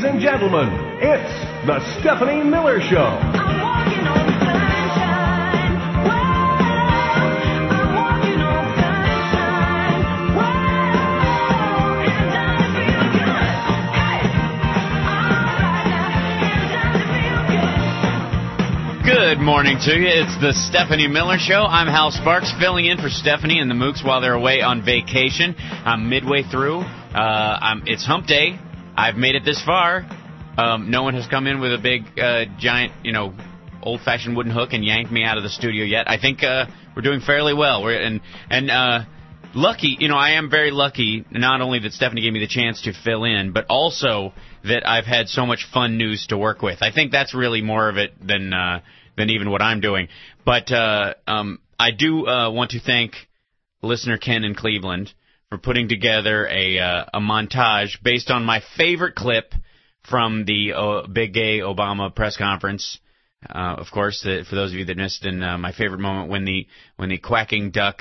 and gentlemen, it's the Stephanie Miller Show. I'm walking on sunshine. Whoa, I'm walking on sunshine. Whoa, it's time to feel good. Hey, all right now, it's time to feel good. Good morning to you. It's the Stephanie Miller Show. I'm Hal Sparks, filling in for Stephanie and the Mooks while they're away on vacation. I'm midway through. It's hump day. I've made it this far. No one has come in with a big, giant, old-fashioned wooden hook and yanked me out of the studio yet. I think we're doing fairly well. Lucky, I am very lucky, not only that Stephanie gave me the chance to fill in, but also that I've had so much fun news to work with. I think that's really more of it than even what I'm doing. But I do want to thank listener Ken in Cleveland for putting together a montage based on my favorite clip from the Big Gay Obama press conference. Of course, for those of you that missed, in my favorite moment when the quacking duck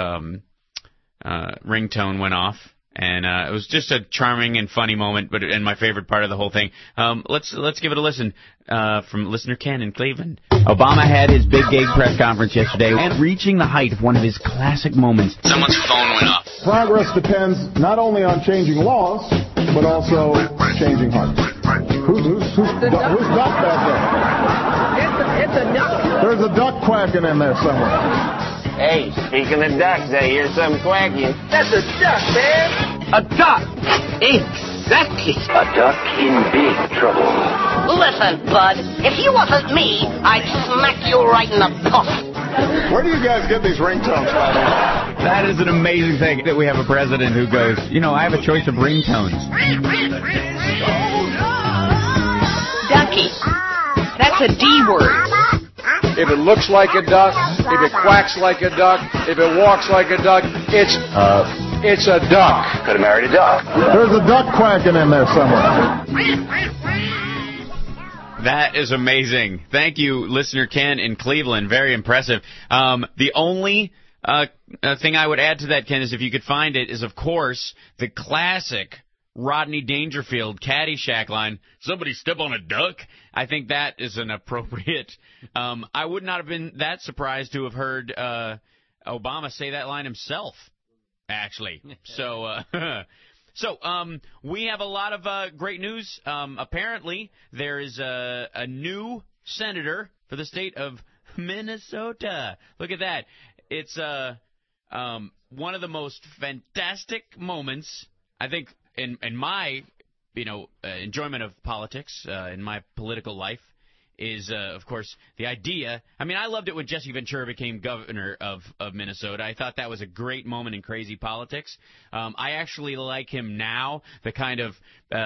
ringtone went off. And it was just a charming and funny moment, and my favorite part of the whole thing. Let's give it a listen from listener Ken in Cleveland. Obama had his big gay press conference yesterday and reaching the height of one of his classic moments. Someone's phone went off. Progress depends not only on changing laws, but also changing hearts. Who's duck back there? It's a duck. There's a duck quacking in there somewhere. Hey, speaking of ducks, I hear some quacking. That's a duck, man. A duck! Exactly. A duck in big trouble. Listen, Bud, if you wasn't me, I'd smack you right in the puss. Where do you guys get these ringtones from? That is an amazing thing that we have a president who goes, I have a choice of ringtones. Ducky. That's a D word. If it looks like a duck, if it quacks like a duck, if it walks like a duck, it's a duck. Could have married a duck. There's a duck quacking in there somewhere. That is amazing. Thank you, listener Ken in Cleveland. Very impressive. The only thing I would add to that, Ken, is if you could find it, is, of course, the classic Rodney Dangerfield Caddyshack line, "Somebody step on a duck." I think that is an appropriate. I would not have been that surprised to have heard Obama say that line himself, actually. So we have a lot of great news. Apparently, there is a new senator for the state of Minnesota. Look at that. It's one of the most fantastic moments, I think, in my enjoyment of politics, in my political life, is, of course, the idea. I mean, I loved it when Jesse Ventura became governor of Minnesota. I thought that was a great moment in crazy politics. I actually like him now, the kind of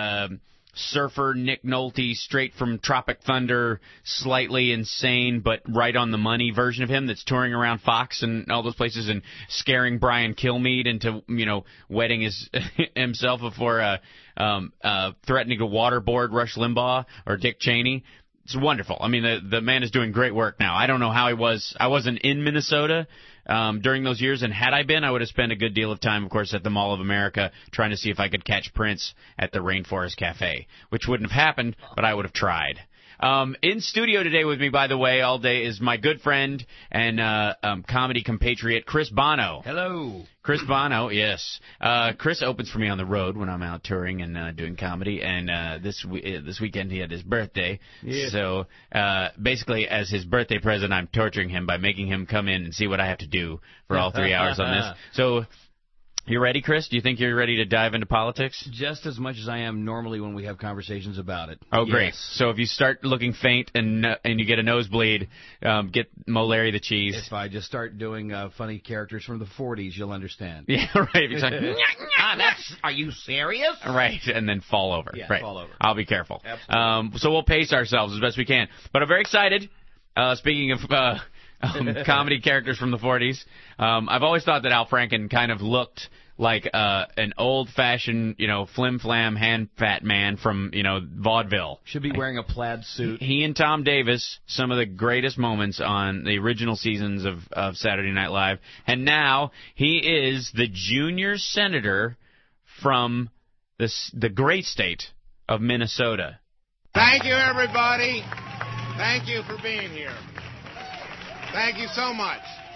surfer Nick Nolte, straight from Tropic Thunder, slightly insane but right on the money version of him that's touring around Fox and all those places and scaring Brian Kilmeade into wetting himself before threatening to waterboard Rush Limbaugh or Dick Cheney. It's wonderful. I mean, the man is doing great work now. I don't know how he was. I wasn't in Minnesota during those years, and had I been, I would have spent a good deal of time, of course, at the Mall of America trying to see if I could catch Prince at the Rainforest Cafe, which wouldn't have happened, but I would have tried. In studio today with me, by the way, all day is my good friend and comedy compatriot, Chris Bono. Hello. Chris Bono, yes. Chris opens for me on the road when I'm out touring and doing comedy, and this weekend he had his birthday. Yeah. So basically, as his birthday present, I'm torturing him by making him come in and see what I have to do for all 3 hours on this. So, you ready, Chris? Do you think you're ready to dive into politics? Just as much as I am normally when we have conversations about it. Oh, great. So if you start looking faint and you get a nosebleed, get Mo Larry the cheese. If I just start doing funny characters from the 40s, you'll understand. Yeah, right. If like, Are you serious? Right, and then fall over. Yeah, right. fall over. I'll be careful. Absolutely. So we'll pace ourselves as best we can. But I'm very excited. Speaking of comedy characters from the 40s. I've always thought that Al Franken kind of looked like an old-fashioned, flim-flam, hand-fat man from, vaudeville. Should be wearing a plaid suit. He and Tom Davis, some of the greatest moments on the original seasons of Saturday Night Live. And now he is the junior senator from the great state of Minnesota. Thank you, everybody. Thank you for being here. Thank you so much.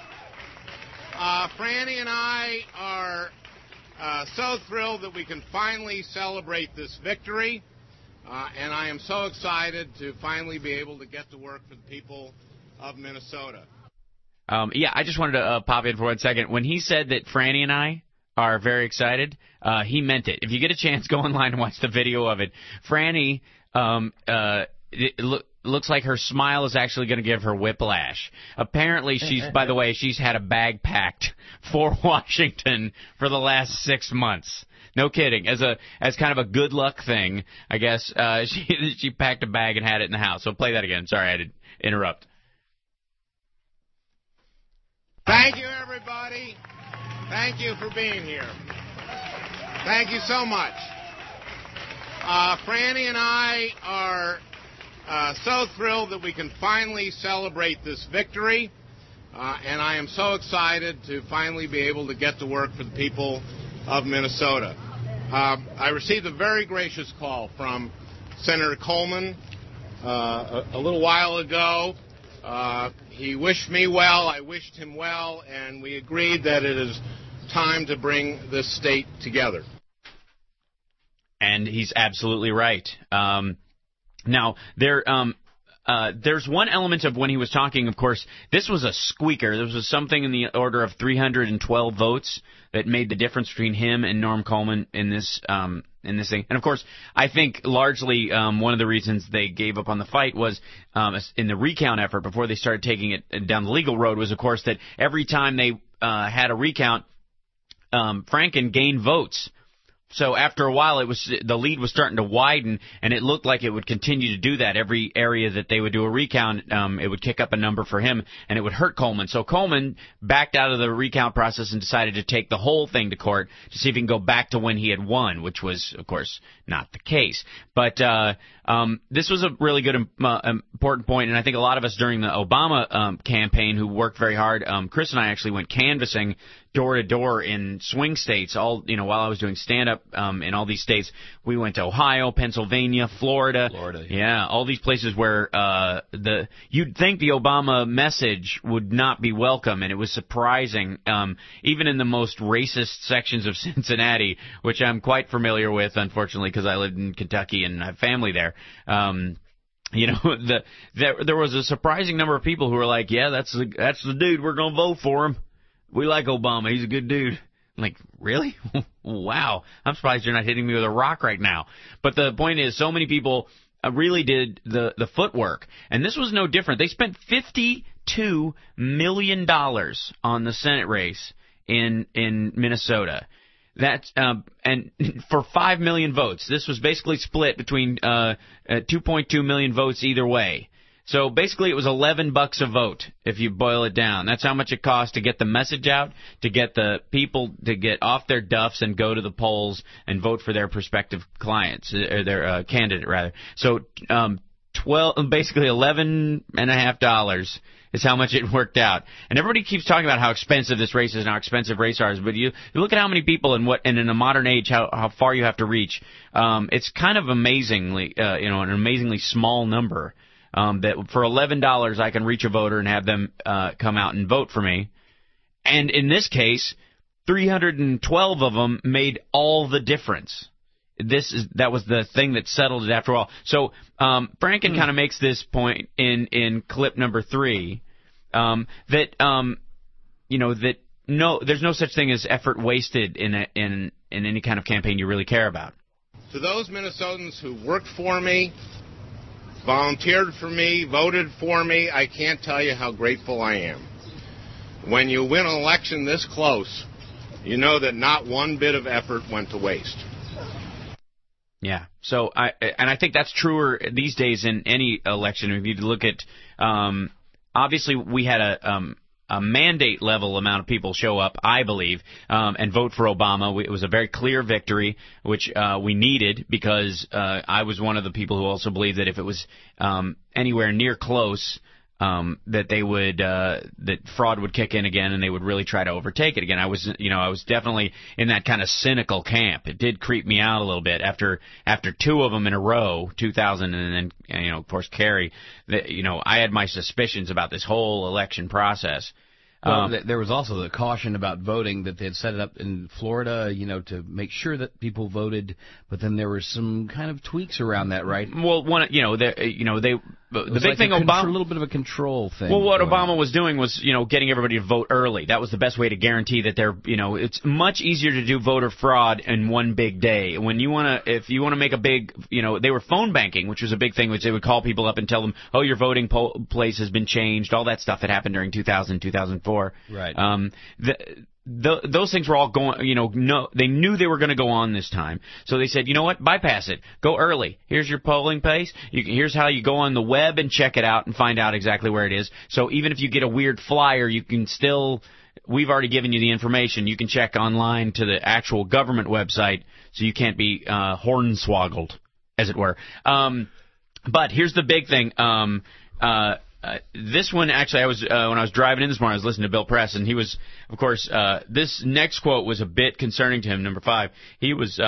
Franny and I are so thrilled that we can finally celebrate this victory, and I am so excited to finally be able to get to work for the people of Minnesota. Yeah, I just wanted to pop in for 1 second. When he said that Franny and I are very excited, he meant it. If you get a chance, go online and watch the video of it. Franny, looks like her smile is actually going to give her whiplash. Apparently, by the way, she's had a bag packed for Washington for the last 6 months. No kidding. As kind of a good luck thing, I guess, she packed a bag and had it in the house. So play that again. Sorry, I did interrupt. Thank you, everybody. Thank you for being here. Thank you so much. Franny and I are so thrilled that we can finally celebrate this victory, and I am so excited to finally be able to get to work for the people of Minnesota. I received a very gracious call from Senator Coleman a little while ago. He wished me well, I wished him well, and we agreed that it is time to bring this state together. And he's absolutely right. Now, there's one element of when he was talking, of course, this was a squeaker. There was something in the order of 312 votes that made the difference between him and Norm Coleman in this thing. And, of course, I think largely one of the reasons they gave up on the fight was in the recount effort before they started taking it down the legal road was, of course, that every time they had a recount, Franken gained votes. So after a while, the lead was starting to widen, and it looked like it would continue to do that. Every area that they would do a recount, it would kick up a number for him, and it would hurt Coleman. So Coleman backed out of the recount process and decided to take the whole thing to court to see if he can go back to when he had won, which was, of course, not the case. But this was a really good, important point, and I think a lot of us during the Obama campaign who worked very hard, Chris and I actually went canvassing door to door in swing states. While I was doing stand-up in all these states, we went to Ohio, Pennsylvania, Florida. Yeah, all these places where you'd think the Obama message would not be welcome, and it was surprising. Even in the most racist sections of Cincinnati, which I'm quite familiar with, unfortunately, because I lived in Kentucky and I have family there. There was a surprising number of people who were like, "Yeah, that's the dude. We're gonna vote for him. We like Obama. He's a good dude." I'm like, really? Wow. I'm surprised you're not hitting me with a rock right now. But the point is, so many people really did the footwork. And this was no different. They spent $52 million on the Senate race in Minnesota. That's and for 5 million votes. This was basically split between 2.2 million votes either way. So basically it was $11 a vote if you boil it down. That's how much it cost to get the message out, to get the people to get off their duffs and go to the polls and vote for their prospective clients, or their candidate rather. So basically $11.50 is how much it worked out. And everybody keeps talking about how expensive this race is and how expensive race cars, but you look at how many people and in a modern age how far you have to reach. It's kind of amazingly an amazingly small number. That for $11 I can reach a voter and have them come out and vote for me. And in this case, 312 of them made all the difference. That was the thing that settled it after all. So Franken kind of makes this point in clip number 3 that there's no such thing as effort wasted in any kind of campaign you really care about. To those Minnesotans who worked for me, volunteered for me, voted for me, I can't tell you how grateful I am. When you win an election this close, you know that not one bit of effort went to waste. Yeah. So I think that's truer these days in any election. If you look at, obviously we had a mandate level amount of people show up, I believe, and vote for Obama. It was a very clear victory, which we needed because I was one of the people who also believed that if it was anywhere near close, that they would that fraud would kick in again, and they would really try to overtake it again. I was definitely in that kind of cynical camp. It did creep me out a little bit after two of them in a row, 2000 and then of course Kerry. I had my suspicions about this whole election process. Well, there was also the caution about voting that they had set it up in Florida, to make sure that people voted. But then there were some kind of tweaks around that, right? Well, the big thing, a Obama, little bit of a control thing. Well, what Obama was doing was, getting everybody to vote early. That was the best way to guarantee that it's much easier to do voter fraud in one big day. If you want to make a big, they were phone banking, which was a big thing, which they would call people up and tell them, oh, your voting place has been changed. All that stuff that happened during 2000, 2004. Right. Those things were all going, they knew they were going to go on this time. So they said, you know what, bypass it. Go early. Here's your polling place. Here's how you go on the web and check it out and find out exactly where it is. So even if you get a weird flyer, you can still, we've already given you the information. You can check online to the actual government website, so you can't be hornswoggled, as it were. But here's the big thing. This one, actually, I was when I was driving in this morning, I was listening to Bill Press, and he was, of course, this next quote was a bit concerning to him, number 5. He was,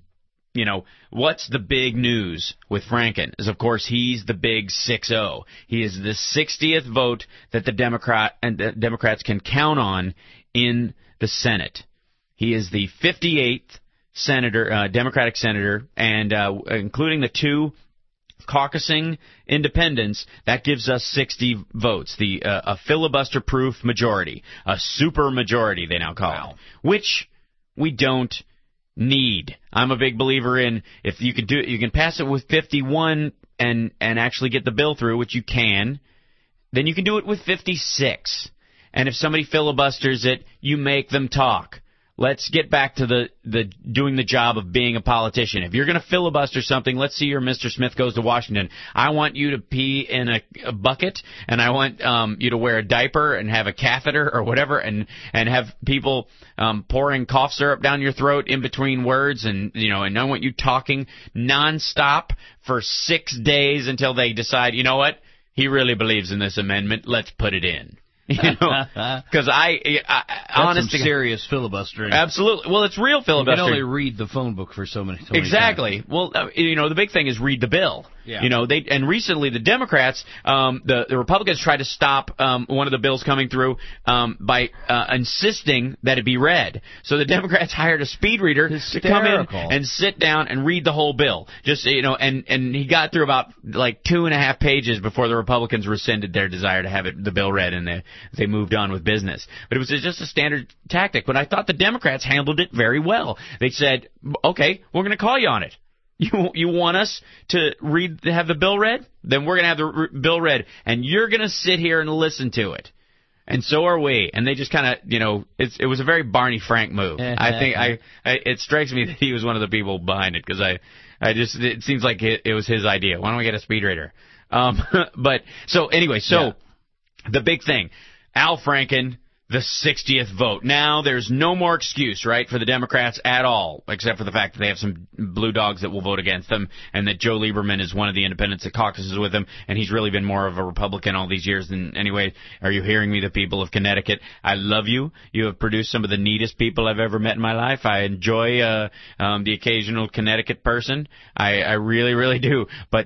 what's the big news with Franken? Is, of course, he's the big 6-0. He is the 60th vote that the Democrats can count on in the Senate. He is the 58th senator, Democratic senator, and including the 2 caucusing independents, that gives us 60 votes, a filibuster-proof majority, a super majority they now call it, which we don't need. I'm a big believer in, if you can do it, you can pass it with 51 and actually get the bill through, which you can, then you can do it with 56. And if somebody filibusters it, you make them talk. Let's get back to the doing the job of being a politician. If you're going to filibuster something, let's see your Mr. Smith Goes to Washington. I want you to pee in a bucket, and I want you to wear a diaper and have a catheter or whatever, and have people pouring cough syrup down your throat in between words, and I want you talking nonstop for 6 days until they decide, you know what, he really believes in this amendment. Let's put it in. Because honestly, some serious filibustering. Absolutely. Well, it's real filibustering. You can only read the phone book for so many times. Exactly. Well, the big thing is read the bill. Yeah. And recently the Democrats, the Republicans tried to stop one of the bills coming through by insisting that it be read. So the Democrats hired a speed reader to come in and sit down and read the whole bill. Just and he got through about like 2.5 pages before the Republicans rescinded their desire to have the bill read, and they moved on with business. But it was just a standard tactic. But I thought the Democrats handled it very well. They said, okay, we're going to call you on it. You want us to have the bill read? Then we're going to have the bill read, and you're going to sit here and listen to it. And so are we. And they just kind of, it was a very Barney Frank move. I think it strikes me that he was one of the people behind it, because it seems like it was his idea. Why don't we get a speed reader? But so anyway, the big thing, Al Franken, the 60th vote. Now there's no more excuse, right, for the Democrats at all, except for the fact that they have some blue dogs that will vote against them, and that Joe Lieberman is one of the independents that caucuses with them, and he's really been more of a Republican all these years than anyway. Are you hearing me, the people of Connecticut? I love you. You have produced some of the neatest people I've ever met in my life. I enjoy the occasional Connecticut person. I really, really do. But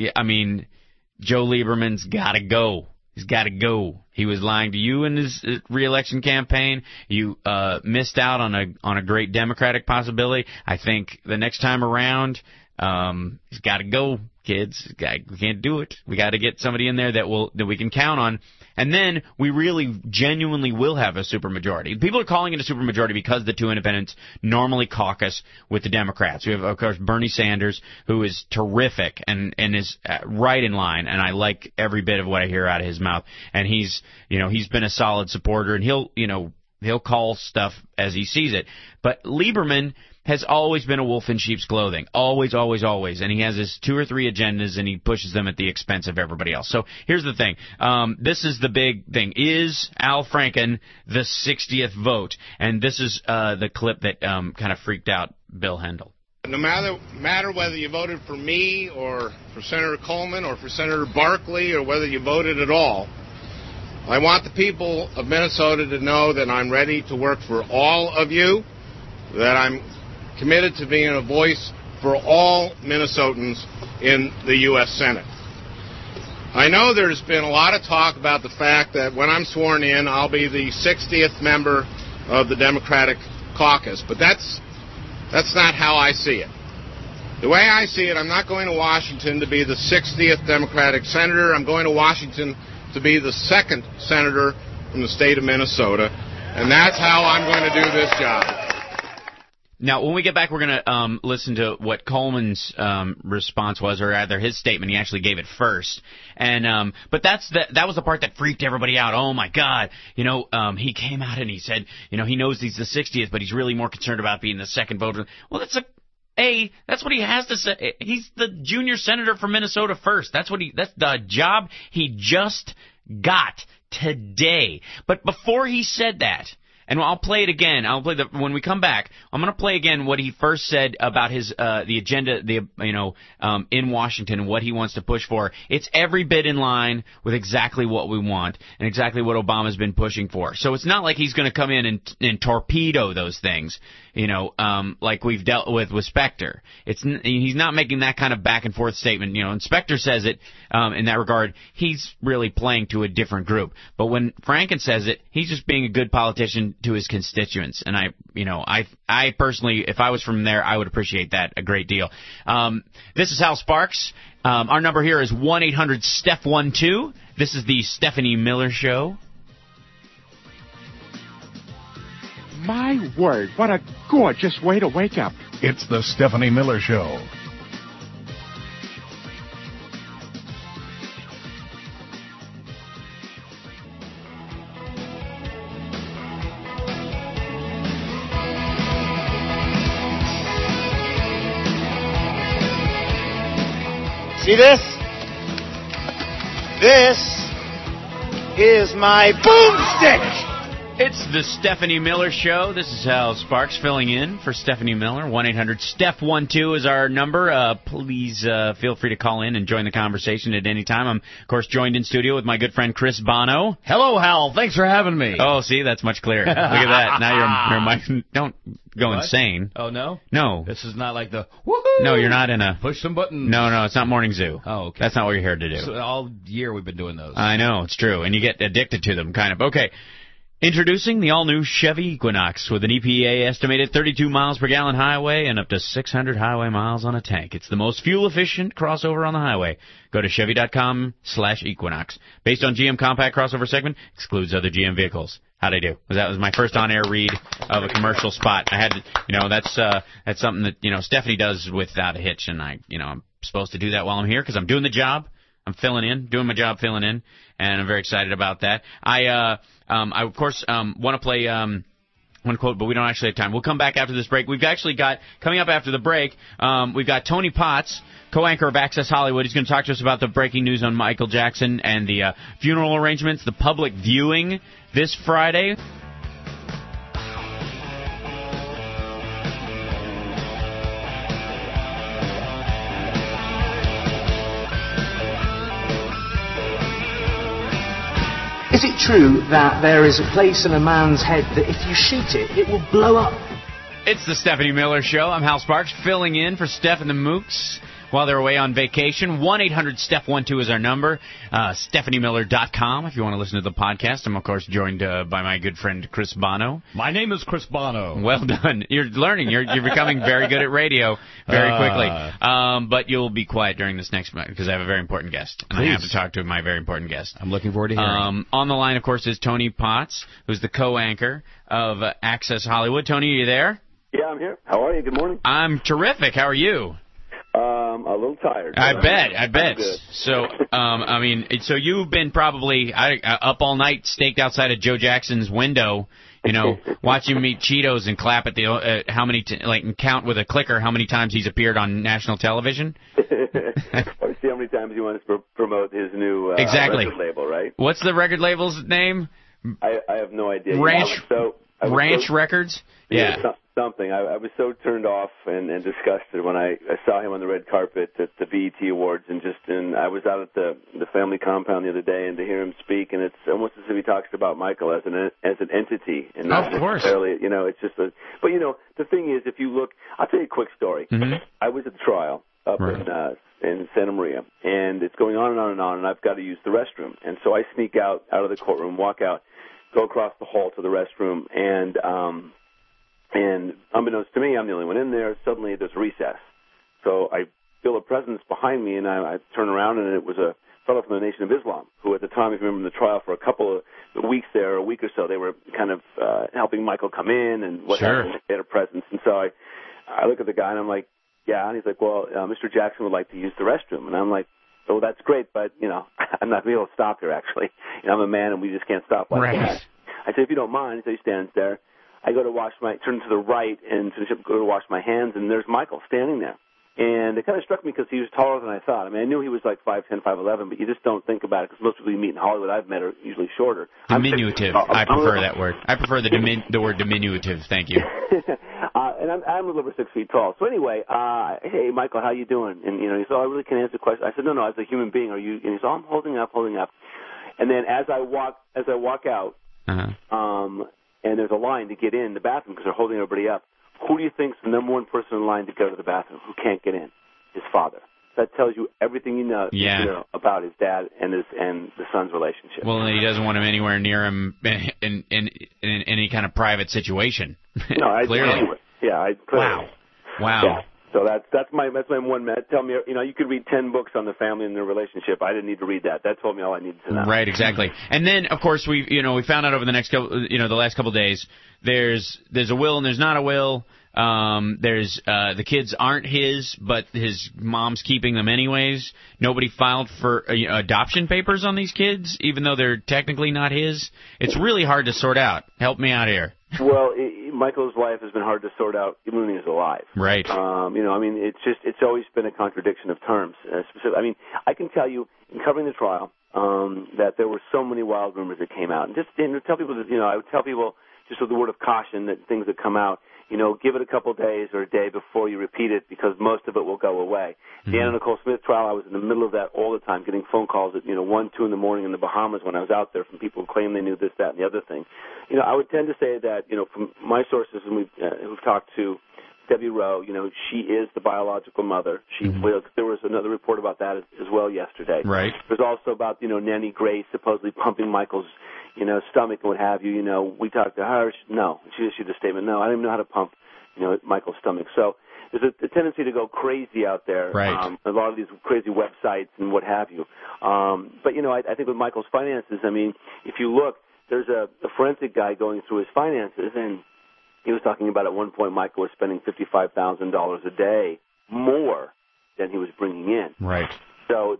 Joe Lieberman's got to go. He's got to go. He was lying to you in his re-election campaign. You missed out on a great Democratic possibility. I think the next time around, he's got to go, kids. We can't do it. We got to get somebody in there that we can count on. And then we really genuinely will have a supermajority. People are calling it a supermajority because the 2 independents normally caucus with the Democrats. We have, of course, Bernie Sanders, who is terrific and is right in line, and I like every bit of what I hear out of his mouth. And he's been a solid supporter, and he'll call stuff as he sees it. But Lieberman has always been a wolf in sheep's clothing. Always, always, always. And he has his 2 or 3 agendas, and he pushes them at the expense of everybody else. So here's the thing. This is the big thing. Is Al Franken the 60th vote? And this is the clip that kind of freaked out Bill Hendel. No matter whether you voted for me or for Senator Coleman or for Senator Barkley or whether you voted at all, I want the people of Minnesota to know that I'm ready to work for all of you, that I'm committed to being a voice for all Minnesotans in the U.S. Senate. I know there's been a lot of talk about the fact that when I'm sworn in, I'll be the 60th member of the Democratic caucus, but that's not how I see it. The way I see it, I'm not going to Washington to be the 60th Democratic senator. I'm going to Washington to be the second senator from the state of Minnesota, and that's how I'm going to do this job. Now, when we get back, we're going to listen to what Coleman's response was, or rather his statement. He actually gave it first, and but that was the part that freaked everybody out. Oh my God, he came out and he said, he knows he's the 60th, but he's really more concerned about being the second voter. Well, that's what he has to say. He's the junior senator from Minnesota first. That's the job he just got today. But before he said that. And I'll play it again. When we come back, I'm going to play again what he first said about his the agenda, in Washington and what he wants to push for. It's every bit in line with exactly what we want and exactly what Obama's been pushing for. So it's not like he's going to come in and torpedo those things, like we've dealt with Specter. He's not making that kind of back and forth statement. And Specter says it in that regard. He's really playing to a different group. But when Franken says it, he's just being a good politician to his constituents, and I personally, if I was from there, I would appreciate that a great deal. This is Hal Sparks. Our number here is 1-800-STEPH12. This is the Stephanie Miller Show. My word, what a gorgeous way to wake up. It's the Stephanie Miller Show. See this? This is my boomstick! It's the Stephanie Miller Show. This is Hal Sparks filling in for Stephanie Miller. 1-800-STEPH12 is our number. Please feel free to call in and join the conversation at any time. I'm, of course, joined in studio with my good friend Chris Bono. Hello, Hal. Thanks for having me. Oh, see, that's much clearer. Look at that. Now you're don't go insane. Oh, no? No. This is not like the woohoo. No, you're not in a push some buttons. No, it's not Morning Zoo. Oh, okay. That's not what you're here to do. So all year we've been doing those. I know, it's true. And you get addicted to them, kind of. Okay. Introducing the all-new Chevy Equinox with an EPA estimated 32 miles per gallon highway and up to 600 highway miles on a tank. It's the most fuel-efficient crossover on the highway. Go to Chevy.com/Equinox. Based on GM compact crossover segment, excludes other GM vehicles. How'd I do? That was my first on-air read of a commercial spot. I had to, that's something that, Stephanie does without a hitch, and I'm supposed to do that while I'm here because I'm doing the job. I'm doing my job filling in, and I'm very excited about that. I of course, want to play one quote, but we don't actually have time. We'll come back after this break. We've actually got, coming up after the break, we've got Tony Potts, co-anchor of Access Hollywood. He's going to talk to us about the breaking news on Michael Jackson and the funeral arrangements, the public viewing this Friday. Is it true that there is a place in a man's head that if you shoot it, it will blow up? It's the Stephanie Miller Show. I'm Hal Sparks, filling in for Steph and the Mooks while they're away on vacation. 1-800-STEPH12 is our number. StephanieMiller.com if you want to listen to the podcast. I'm, of course, joined by my good friend Chris Bono. My name is Chris Bono. Well done. You're learning. You're becoming very good at radio very quickly. But you'll be quiet during this next month because I have a very important guest. And I have to talk to my very important guest. I'm looking forward to hearing. On the line, of course, is Tony Potts, who's the co-anchor of Access Hollywood. Tony, are you there? Yeah, I'm here. How are you? Good morning. I'm terrific. How are you? A little tired. I bet. So, so you've been probably up all night, staked outside of Joe Jackson's window, watching him eat Cheetos and clap at the how many and count with a clicker how many times he's appeared on national television. Or see how many times he wants to promote his new exactly. record label, right? What's the record label's name? I have no idea. Ranch Ranch Records? Yeah. Something. I was so turned off and disgusted when I saw him on the red carpet at the BET Awards, and I was out at the family compound the other day, and to hear him speak, and it's almost as if he talks about Michael as an entity, and not necessarily, it's just a. But the thing is, if you look, I'll tell you a quick story. Mm-hmm. I was at the trial up in Santa Maria, and it's going on and on and on, and I've got to use the restroom, and so I sneak out of the courtroom, walk out, go across the hall to the restroom, and unbeknownst to me, I'm the only one in there. Suddenly, there's a recess. So I feel a presence behind me, and I turn around, and it was a fellow from the Nation of Islam, who at the time, if you remember in the trial, for a couple of weeks there, a week or so, they were kind of helping Michael come in and what happened. They had a presence. And so I look at the guy, and I'm like, yeah. And he's like, well, Mr. Jackson would like to use the restroom. And I'm like, oh, that's great, but, I'm not able to stop here, actually. I'm a man, and we just can't stop like that. I said, if you don't mind. So he stands there. I go to turn to the right and go to wash my hands, and there's Michael standing there. And it kind of struck me because he was taller than I thought. I mean, I knew he was like 5'10", 5'11", but you just don't think about it because most people you meet in Hollywood I've met are usually shorter. Diminutive. I prefer that word. I prefer the word diminutive. Thank you. And I'm a little over 6 feet tall. So anyway, hey, Michael, how you doing? And, he said, oh, I really can't answer the question. I said, no, as a human being, are you? And he said, oh, I'm holding up. And then as I walk out, and there's a line to get in the bathroom because they're holding everybody up. Who do you think's the number one person in line to go to the bathroom who can't get in? His father. That tells you everything you know about his dad and the son's relationship. Well, and he doesn't want him anywhere near him in any kind of private situation. No, clearly. Wow. Yeah. So that's my one. Tell me, you could read 10 books on the family and their relationship. I didn't need to read that. That told me all I needed to know. Right, exactly. And then, of course, we found out over the next couple, the last couple of days, there's a will and there's not a will. There's the kids aren't his, but his mom's keeping them anyways. Nobody filed for adoption papers on these kids, even though they're technically not his. It's really hard to sort out. Help me out here. Well, Michael's life has been hard to sort out even when he was alive. Right. It's always been a contradiction of terms. I can tell you in covering the trial that there were so many wild rumors that came out, and tell people that I would tell people just with the word of caution that things that come out. Give it a couple of days or a day before you repeat it because most of it will go away. Mm-hmm. The Anna Nicole Smith trial, I was in the middle of that all the time, getting phone calls at 1, 2 in the morning in the Bahamas when I was out there from people who claim they knew this, that, and the other thing. I would tend to say that from my sources, and who've talked to Debbie Rowe, she is the biological mother. There was another report about that as well yesterday. Right. There's also about Nanny Grace supposedly pumping Michael's stomach and what have you. We talked to her. No, she issued a statement. No, I don't even know how to pump Michael's stomach. So there's a tendency to go crazy out there. Right. A lot of these crazy websites and what have you. But I think with Michael's finances, if you look, there's a forensic guy going through his finances, and he was talking about at one point Michael was spending $55,000 a day more than he was bringing in. Right. So,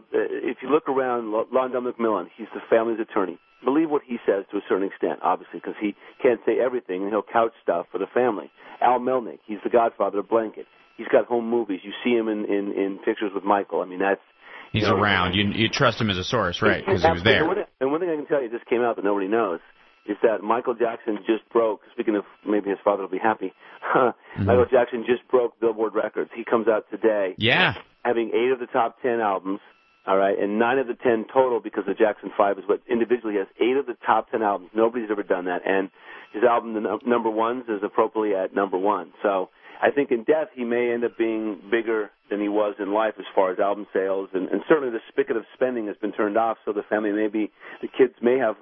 if you look around, Londell McMillan, he's the family's attorney. Believe what he says to a certain extent, obviously, because he can't say everything, and he'll couch stuff for the family. Al Melnick, he's the godfather of Blanket. He's got home movies. You see him in pictures with Michael. That's... He's around. You trust him as a source, right, because he was there. And one thing I can tell you just came out that nobody knows is that Michael Jackson just broke, speaking of maybe his father will be happy, Michael Jackson just broke Billboard records. He comes out today having 8 of the top 10 albums, all right, and 9 of the 10 total because the Jackson 5 is what individually has 8 of the top 10 albums. Nobody's ever done that. And his album, the number ones, is appropriately at number 1. So I think in death he may end up being bigger than he was in life as far as album sales, and certainly the spigot of spending has been turned off, so the kids may have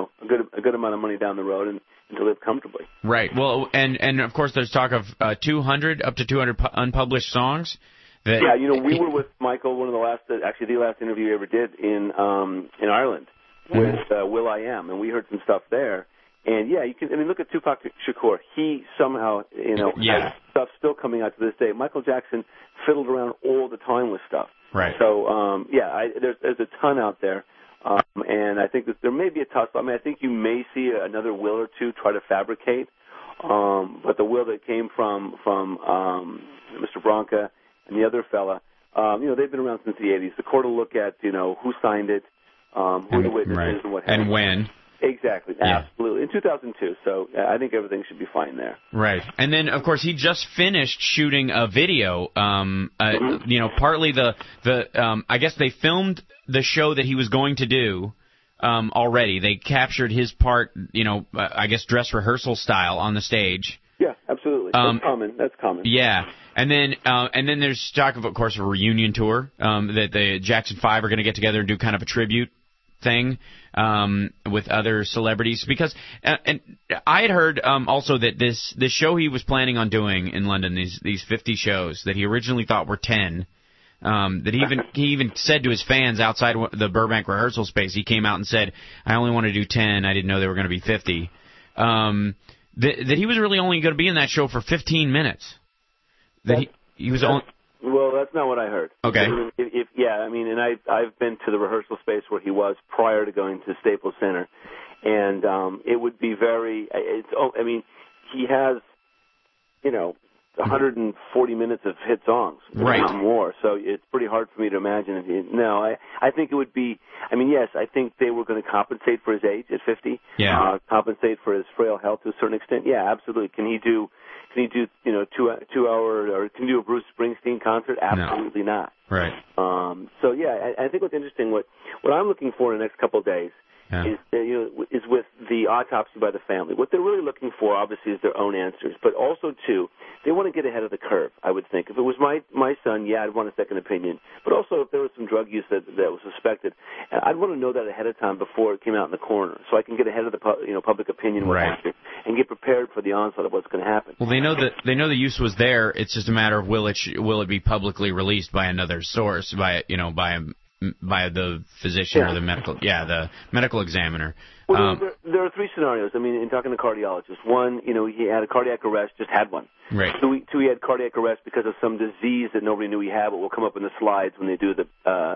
a good amount of money down the road and to live comfortably. Right. Well, and of course there's talk of 200 unpublished songs. We were with Michael, the last interview he ever did in Ireland with will.i.am, and we heard some stuff there. And you can. Look at Tupac Shakur. He somehow, has stuff still coming out to this day. Michael Jackson fiddled around all the time with stuff. Right. So, there's a ton out there, and I think that there may be a tussle. I think you may see another will or two try to fabricate, but the will that came from Mr. Branca and the other fella, they've been around since the 80s. The court will look at, who signed it, who the witnesses, and what happened. And when. Exactly. Yeah. Absolutely. In 2002. So I think everything should be fine there. Right. And then, of course, he just finished shooting a video. Partly I guess they filmed the show that he was going to do already. They captured his part, I guess dress rehearsal style on the stage. Yeah, absolutely. That's common. Yeah. And then there's talk of course, a reunion tour that the Jackson 5 are going to get together and do kind of a tribute thing with other celebrities, because and I had heard also that this show he was planning on doing in London, these 50 shows that he originally thought were 10, that he even said to his fans outside the Burbank rehearsal space, he came out and said, I only want to do 10, I didn't know they were going to be 50, that he was really only going to be in that show for 15 minutes, that he was only... Well, that's not what I heard. Okay. And I've been to the rehearsal space where he was prior to going to Staples Center, and it would be he has, 140 minutes of hit songs, right? More, so it's pretty hard for me to imagine. I think it would be. Yes, I think they were going to compensate for his age at 50. Yeah. Compensate for his frail health to a certain extent. Yeah, absolutely. Can he do 2 hour, or can he do a Bruce Springsteen concert? Absolutely not. Right. I think what's interesting, what I'm looking for in the next couple of days is with the autopsy by the family. What they're really looking for, obviously, is their own answers, but also too, they want to get ahead of the curve. I would think if it was my son, I'd want a second opinion. But also, if there was some drug use that was suspected, I'd want to know that ahead of time before it came out in the coroner, so I can get ahead of the public opinion, right, and get prepared for the onslaught of what's going to happen. Well, they know the use was there. It's just a matter of will it be publicly released by another source, by the physician or the medical examiner. Well, there are three scenarios. In talking to cardiologists, one, he had a cardiac arrest, just had one. Right. Two, he had cardiac arrest because of some disease that nobody knew he had, but will come up in the slides when they do the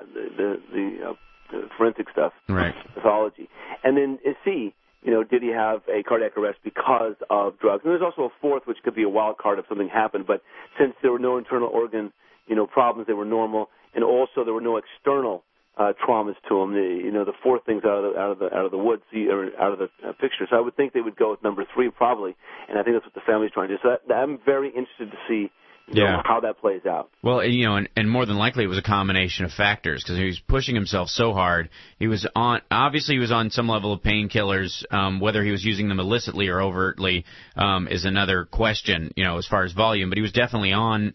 forensic stuff, right, pathology. And then C, did he have a cardiac arrest because of drugs? And there's also a fourth, which could be a wild card if something happened. But since there were no internal organ, problems, they were normal, and also there were no external traumas to him. The fourth thing's out of the woods, or out of the picture. So I would think they would go with number 3 probably, and I think that's what the family's trying to do. So I'm very interested to see how that plays out. Well, and more than likely it was a combination of factors, because he was pushing himself so hard. He was on some level of painkillers. Whether he was using them illicitly or overtly is another question, as far as volume. But he was definitely on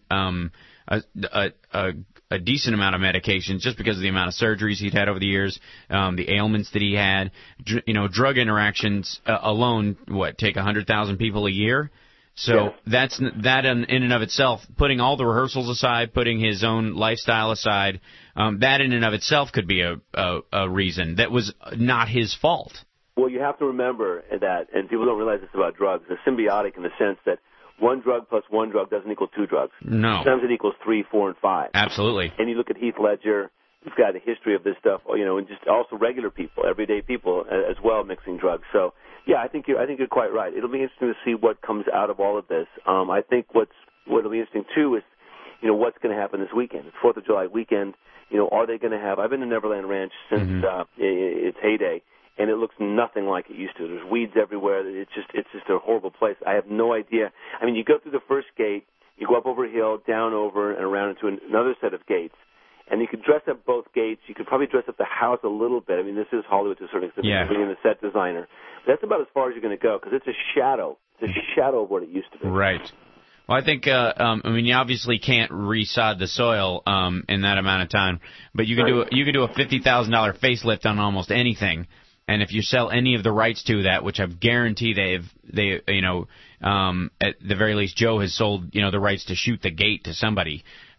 a decent amount of medications just because of the amount of surgeries he'd had over the years, the ailments that he had. Drug interactions alone, take 100,000 people a year? So that in and of itself, putting all the rehearsals aside, putting his own lifestyle aside, that in and of itself could be a reason that was not his fault. Well, you have to remember that, and people don't realize this about drugs, they're symbiotic in the sense that one drug plus one drug doesn't equal 2 drugs. No. Sometimes it equals 3, 4, and 5. Absolutely. And you look at Heath Ledger, he's got a history of this stuff, and just also regular people, everyday people as well, mixing drugs. So, I think you're quite right. It'll be interesting to see what comes out of all of this. I think what'll be interesting too is, what's going to happen this weekend. It's 4th of July weekend. Are they going to have? I've been to Neverland Ranch since its heyday, and it looks nothing like it used to. There's weeds everywhere. It's just a horrible place. I have no idea. You go through the first gate, you go up over a hill, down over, and around into another set of gates. And you could dress up both gates. You could probably dress up the house a little bit. This is Hollywood to a certain extent, being the set designer. But that's about as far as you're going to go, because it's a shadow. It's a shadow of what it used to be. Right. Well, I think, you obviously can't resod the soil in that amount of time, but you can do a $50,000 facelift on almost anything. And if you sell any of the rights to that, which I guarantee they at the very least, Joe has sold, the rights to shoot the gate to somebody.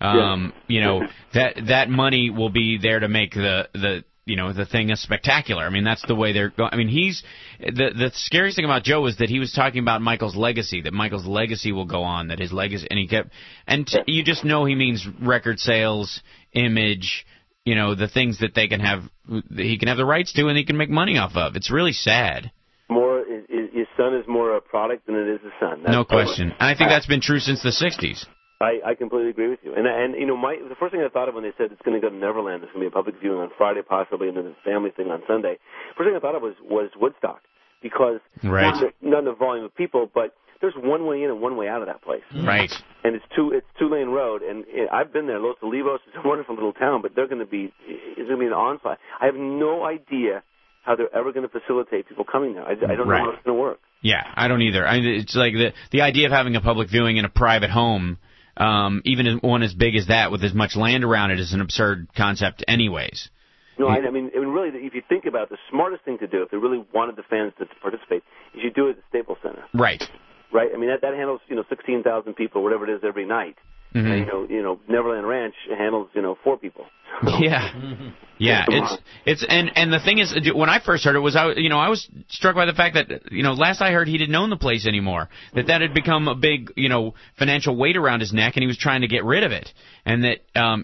That money will be there to make the thing a spectacular. That's the way they're going. The scariest thing about Joe is that he was talking about Michael's legacy, that Michael's legacy will go on, that his legacy, and you just know he means record sales, image, the things that they can have, he can have the rights to, and he can make money off of. It's really sad. His son is more a product than it is a son. No question. And I think that's been true since the 60s. I completely agree with you. And the first thing I thought of when they said it's going to go to Neverland, there's going to be a public viewing on Friday possibly, and then a family thing on Sunday. First thing I thought of was Woodstock, because not the volume of people, but there's one way in and one way out of that place. Right. And it's two-lane road, and I've been there. Los Olivos is a wonderful little town, but it's going to be an onslaught. I have no idea how they're ever going to facilitate people coming there. I don't know how it's going to work. Yeah, I don't either. It's like the idea of having a public viewing in a private home, even one as big as that with as much land around it, is an absurd concept anyways. No, I mean, really, if you think about it, the smartest thing to do, if they really wanted the fans to participate, is you do it at the Staples Center. Right. Right? I mean, that handles, 16,000 people, whatever it is, every night. Mm-hmm. And, Neverland Ranch handles, 4 people. Yeah. Yeah, and the thing is, when I first heard it, I was struck by the fact that, last I heard he didn't own the place anymore, that had become a big, financial weight around his neck, and he was trying to get rid of it, and that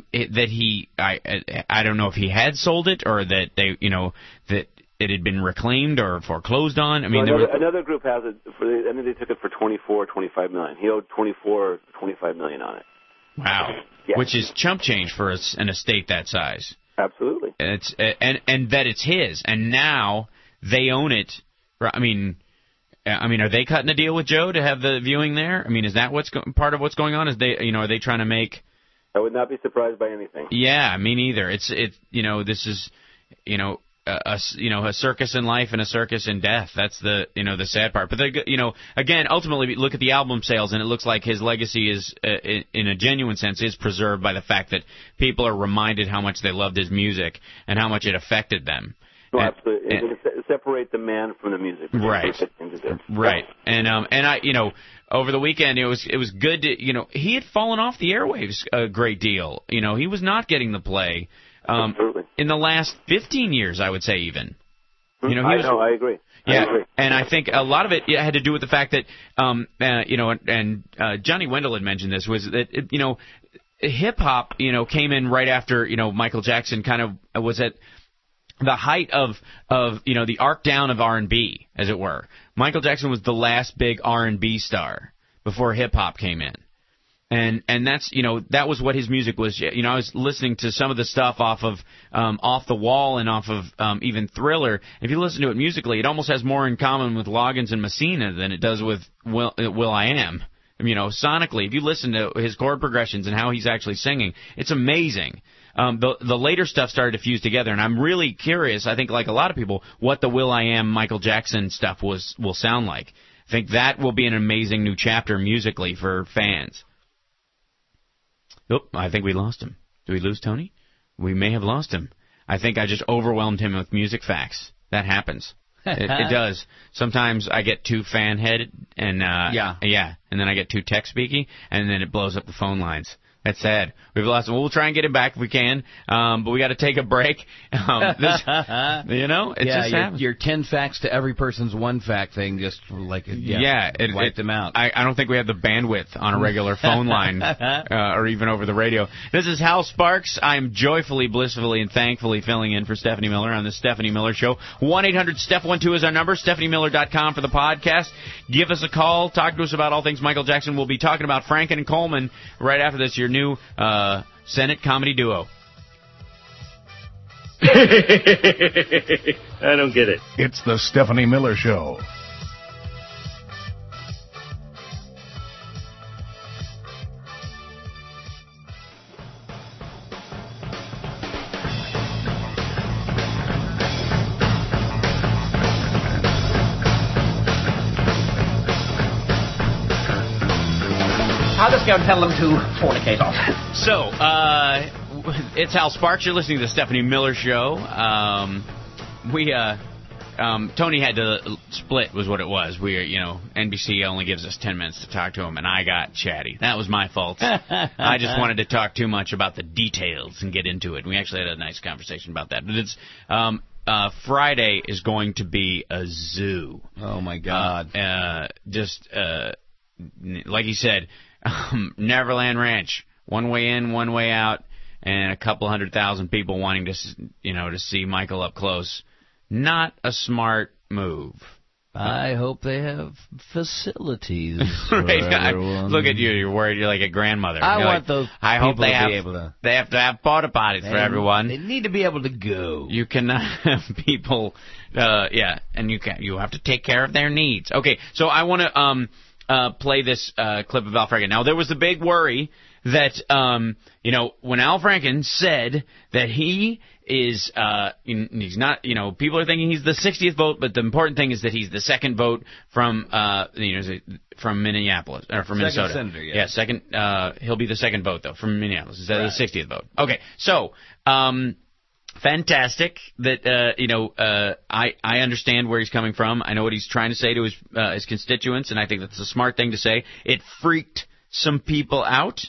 I don't know if he had sold it, or that they, that it had been reclaimed or foreclosed on. I mean, another group has it. I think they took it for $25 million. He owed $25 million on it. Wow. Yeah. Which is chump change for an estate that size. Absolutely. It's and that it's his, and now they own it. I mean, are they cutting a deal with Joe to have the viewing there? I mean, is that part of what's going on? Is are they trying to make? I would not be surprised by anything. Yeah, me neither. This is a circus in life and a circus in death. That's the sad part. But again, ultimately, look at the album sales, and it looks like his legacy is, in a genuine sense, is preserved by the fact that people are reminded how much they loved his music and how much it affected them. No, absolutely. Separate the man from the music. Right. Right. And over the weekend, it was good to, he had fallen off the airwaves a great deal. He was not getting the play. In the last 15 years, I would say even. I agree. Yeah, and I think a lot of it had to do with the fact that, Johnny Wendell had mentioned this, was that, hip hop, came in right after, Michael Jackson kind of was at the height of the arc down of R&B, as it were. Michael Jackson was the last big R&B star before hip hop came in. And that's, that was what his music was. I was listening to some of the stuff off of Off the Wall and off of even Thriller. If you listen to it musically, it almost has more in common with Loggins and Messina than it does with Will.i.am. Sonically, if you listen to his chord progressions and how he's actually singing, it's amazing. The later stuff started to fuse together, and I'm really curious, I think like a lot of people, what the Will.i.am Michael Jackson stuff will sound like. I think that will be an amazing new chapter musically for fans. Oh, I think we lost him. Did we lose Tony? We may have lost him. I think I just overwhelmed him with music facts. That happens. It does. Sometimes I get too fan-headed, and and then I get too tech-speaky, and then it blows up the phone lines. That's sad. We've lost him. We'll try and get him back if we can, but we got to take a break. It just happens. Your 10 facts to every person's 1 fact thing just wiped them out. I don't think we have the bandwidth on a regular phone line or even over the radio. This is Hal Sparks. I'm joyfully, blissfully, and thankfully filling in for Stephanie Miller on the Stephanie Miller Show. 1-800-STEPH12 is our number. StephanieMiller.com for the podcast. Give us a call. Talk to us about all things Michael Jackson. We'll be talking about Franken and Coleman right after this. Your new Senate comedy duo. I don't get it. It's the Stephanie Miller Show. I'll just go tell them to fornicate off. So, it's Hal Sparks. You're listening to the Stephanie Miller Show. Tony had to split, was what it was. NBC only gives us 10 minutes to talk to him, and I got chatty. That was my fault. I just wanted to talk too much about the details and get into it. We actually had a nice conversation about that. But it's Friday is going to be a zoo. Oh, my God. Like he said, Neverland Ranch, one way in, one way out, and a couple 100,000 people wanting to see Michael up close. Not a smart move. I hope they have facilities for Right. everyone. Look at you. You're worried. You're like a grandmother. I You're want like, those I hope people they to have, be able to. They have to have porta potties for everyone. They need to be able to go. You cannot have people, and you have to take care of their needs. Okay, so I want to play this clip of Al Franken. Now, there was a big worry that, when Al Franken said that he is, he's not, people are thinking he's the 60th vote, but the important thing is that he's the second vote from, from Minneapolis, or from Minnesota. Second senator, yeah. Second, he'll be the second vote, though, from Minneapolis, instead of the 60th vote. Okay, so, fantastic that I understand where he's coming from. I know what he's trying to say to his constituents, and I think that's a smart thing to say. It freaked some people out,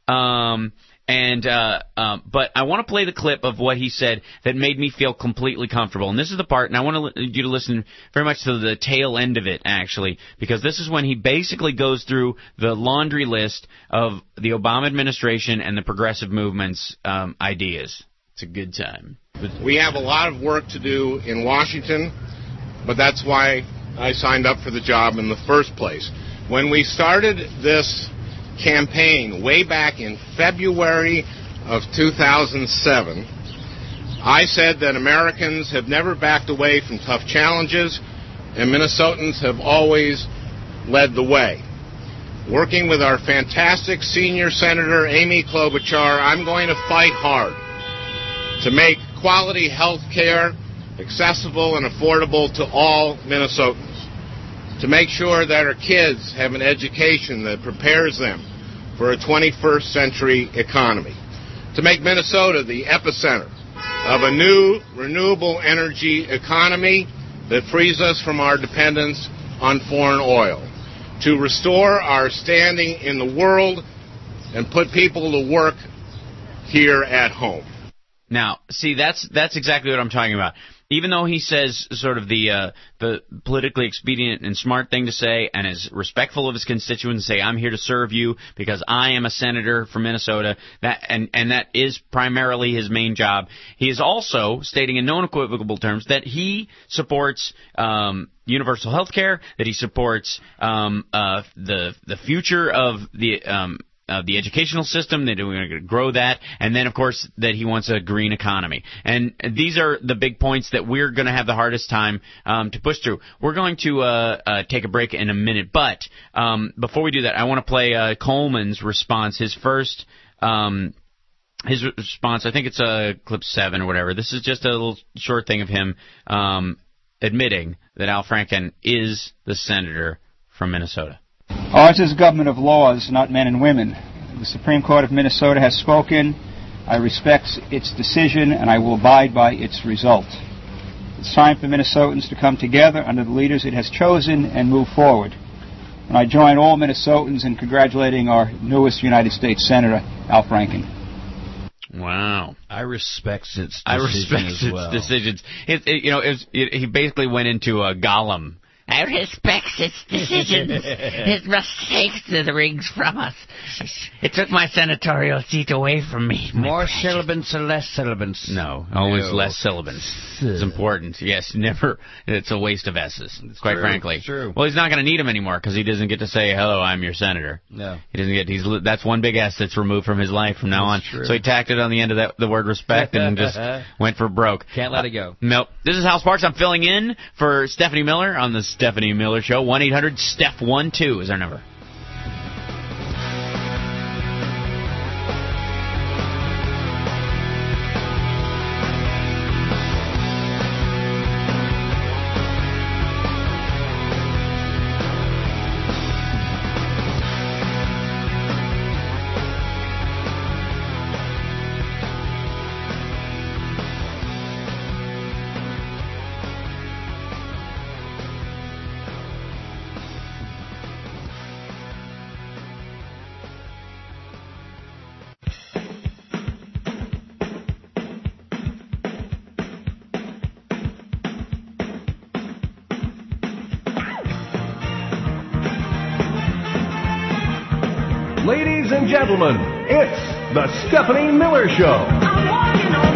but I want to play the clip of what he said that made me feel completely comfortable. And this is the part, and I want you to listen very much to the tail end of it, actually, because this is when he basically goes through the laundry list of the Obama administration and the progressive movement's ideas. It's a good time. We have a lot of work to do in Washington, but that's why I signed up for the job in the first place. When we started this campaign way back in February of 2007, I said that Americans have never backed away from tough challenges, and Minnesotans have always led the way. Working with our fantastic senior Senator Amy Klobuchar, I'm going to fight hard to make quality health care accessible and affordable to all Minnesotans, to make sure that our kids have an education that prepares them for a 21st century economy, to make Minnesota the epicenter of a new renewable energy economy that frees us from our dependence on foreign oil, to restore our standing in the world and put people to work here at home. Now, see, that's exactly what I'm talking about. Even though he says sort of the politically expedient and smart thing to say, and is respectful of his constituents, say, I'm here to serve you because I am a senator from Minnesota, and that is primarily his main job. He is also stating in no unequivocal terms that he supports universal health care, that he supports the future of the educational system, that we're going to grow that, and then, of course, that he wants a green economy. And these are the big points that we're going to have the hardest time to push through. We're going to take a break in a minute, but before we do that, I want to play Coleman's response, his first his response. I think it's clip 7 or whatever. This is just a little short thing of him admitting that Al Franken is the senator from Minnesota. Ours is a government of laws, not men and women. The Supreme Court of Minnesota has spoken. I respect its decision, and I will abide by its result. It's time for Minnesotans to come together under the leaders it has chosen and move forward. And I join all Minnesotans in congratulating our newest United States Senator, Al Franken. Wow. I respect its decisions. He basically went into a Gollum. I respect its decisions. It must take the rings from us. It took my senatorial seat away from me. More syllabants or less syllabants? No, always less syllabants. It's important. Yes, never. It's a waste of S's, quite frankly. It's true. Well, he's not going to need them anymore because he doesn't get to say, hello, I'm your senator. No. He doesn't get, that's one big S that's removed from his life from now on. True. So he tacked it on the end of the word respect and just went for broke. Can't let it go. Nope. This is Hal Sparks. I'm filling in for Stephanie Miller on the Stephanie Miller Show. 1-800-STEPH12 is our number. Ladies and gentlemen, it's the Stephanie Miller Show.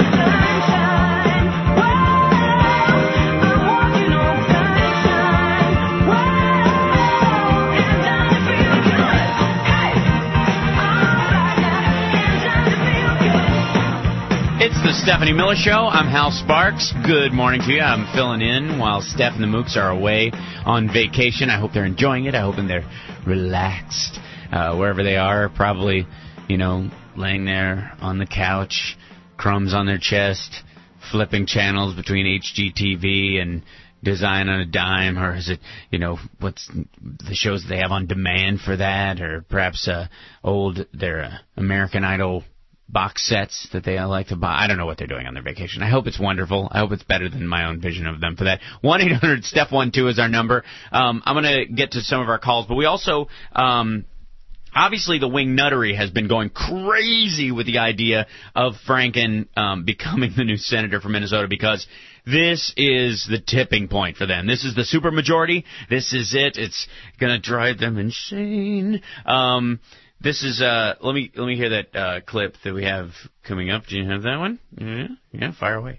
Stephanie Miller Show. I'm Hal Sparks. Good morning to you. I'm filling in while Steph and the Mooks are away on vacation. I hope they're enjoying it. I hope they're relaxed wherever they are. Probably, laying there on the couch, crumbs on their chest, flipping channels between HGTV and Design on a Dime, or is it, what's the shows they have on demand for that, or perhaps their American Idol box sets that they like to buy. I don't know what they're doing on their vacation. I hope it's wonderful. I hope it's better than my own vision of them for that. 1-800-STEP12 is our number. I'm going to get to some of our calls, but we also, obviously the wing nuttery has been going crazy with the idea of Franken becoming the new senator from Minnesota, because this is the tipping point for them. This is the supermajority. This is it. It's going to drive them insane. This is let me hear that clip that we have coming up. Do you have that one? Yeah, fire away.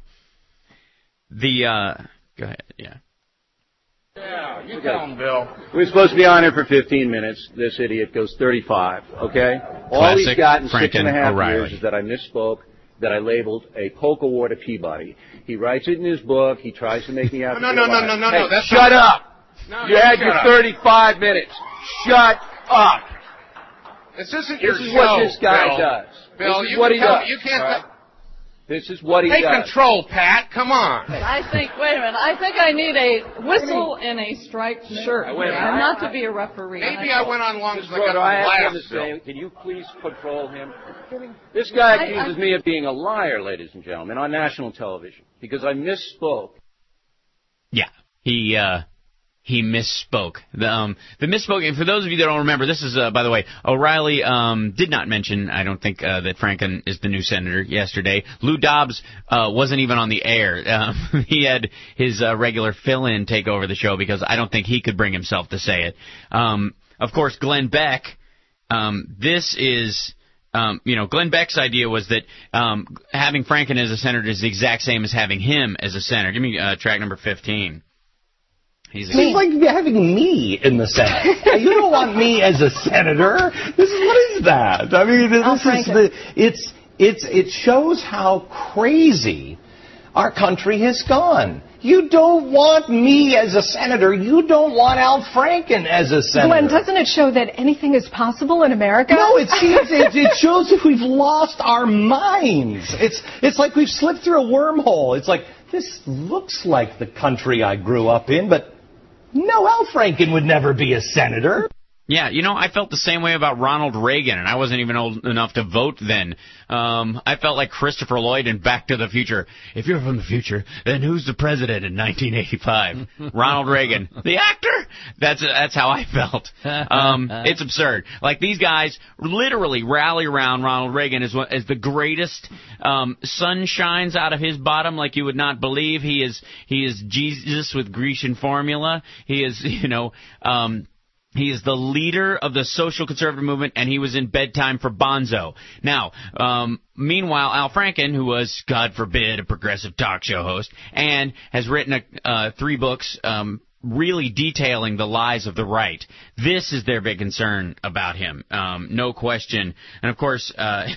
Go ahead. Yeah. Yeah, you tell him, Bill. We're supposed to be on here for 15 minutes. This idiot goes 35. Okay. All he's got in Franken 6.5 O'Reilly. years is that I misspoke, that I labeled a Polk Award to Peabody. He writes it in his book. He tries to make me out. No. Hey, That's shut not- up. No, You had shut your up. 35 minutes. Shut up. This isn't your This is show, what this guy Bill. does. Bill, This is you what can he tell does. me. You can't. all right? This is what he Take does. control, Pat. Come on. I think, wait a minute, I think I need a whistle and a striped shirt. Wait a minute. I'm not to be a referee. Maybe I went on long because I What got I the ask him blast, to Bill. say, can you please control him? This guy accuses me of being a liar, ladies and gentlemen, on national television, because I misspoke. Yeah, he misspoke. The misspoke, and for those of you that don't remember, this is, by the way, O'Reilly did not mention, I don't think, that Franken is the new senator yesterday. Lou Dobbs wasn't even on the air. He had his regular fill-in take over the show because I don't think he could bring himself to say it. Of course, Glenn Beck, this is... Glenn Beck's idea was that having Franken as a senator is the exact same as having him as a senator. Give me track number 15. It's like having me in the Senate. You don't want me as a senator. What is that? I mean, it shows how crazy our country has gone. You don't want me as a senator. You don't want Al Franken as a senator. Glenn, doesn't it show that anything is possible in America? No, it shows that we've lost our minds. It's like we've slipped through a wormhole. It's like, this looks like the country I grew up in, but no, Al Franken would never be a senator. Yeah, I felt the same way about Ronald Reagan, and I wasn't even old enough to vote then. I felt like Christopher Lloyd in Back to the Future. If you're from the future, then who's the president in 1985? Ronald Reagan. The actor? That's how I felt. It's absurd. Like, these guys literally rally around Ronald Reagan as the greatest. Sun shines out of his bottom like you would not believe. He is Jesus with Grecian formula. He is, he is the leader of the social conservative movement, and he was in Bedtime for Bonzo. Now, meanwhile, Al Franken, who was, God forbid, a progressive talk show host, and has written 3 books really detailing the lies of the right. This is their big concern about him, no question. And, of course,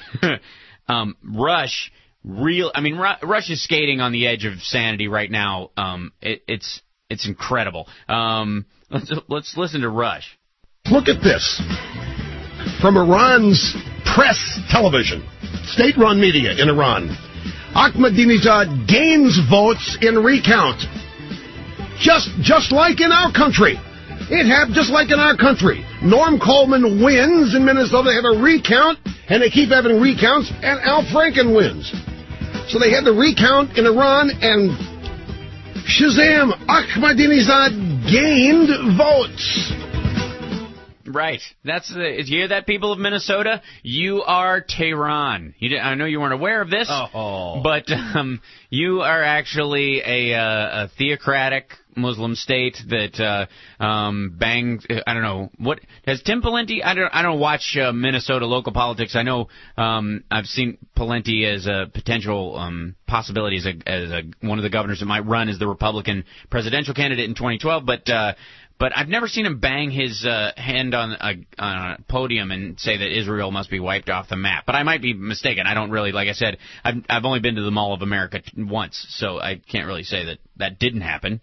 Rush, Rush is skating on the edge of sanity right now. It's incredible. Let's listen to Rush. Look at this. From Iran's press television, state-run media in Iran, Ahmadinejad gains votes in recount. Just like in our country. It happened just like in our country. Norm Coleman wins in Minnesota. They have a recount, and they keep having recounts, and Al Franken wins. So they had the recount in Iran, and Shazam, Ahmadinejad gained votes. Right. You hear that, people of Minnesota? You are Tehran. I know you weren't aware of this, but you are actually a theocratic Muslim state that banged. I don't know what has Tim Pawlenty. I don't watch Minnesota local politics. I know I've seen Pawlenty as a potential possibility as one of the governors that might run as the Republican presidential candidate in 2012, but I've never seen him bang his hand on a podium and say that Israel must be wiped off the map. But I might be mistaken. I don't really, like I said, I've only been to the Mall of America once, so I can't really say that didn't happen.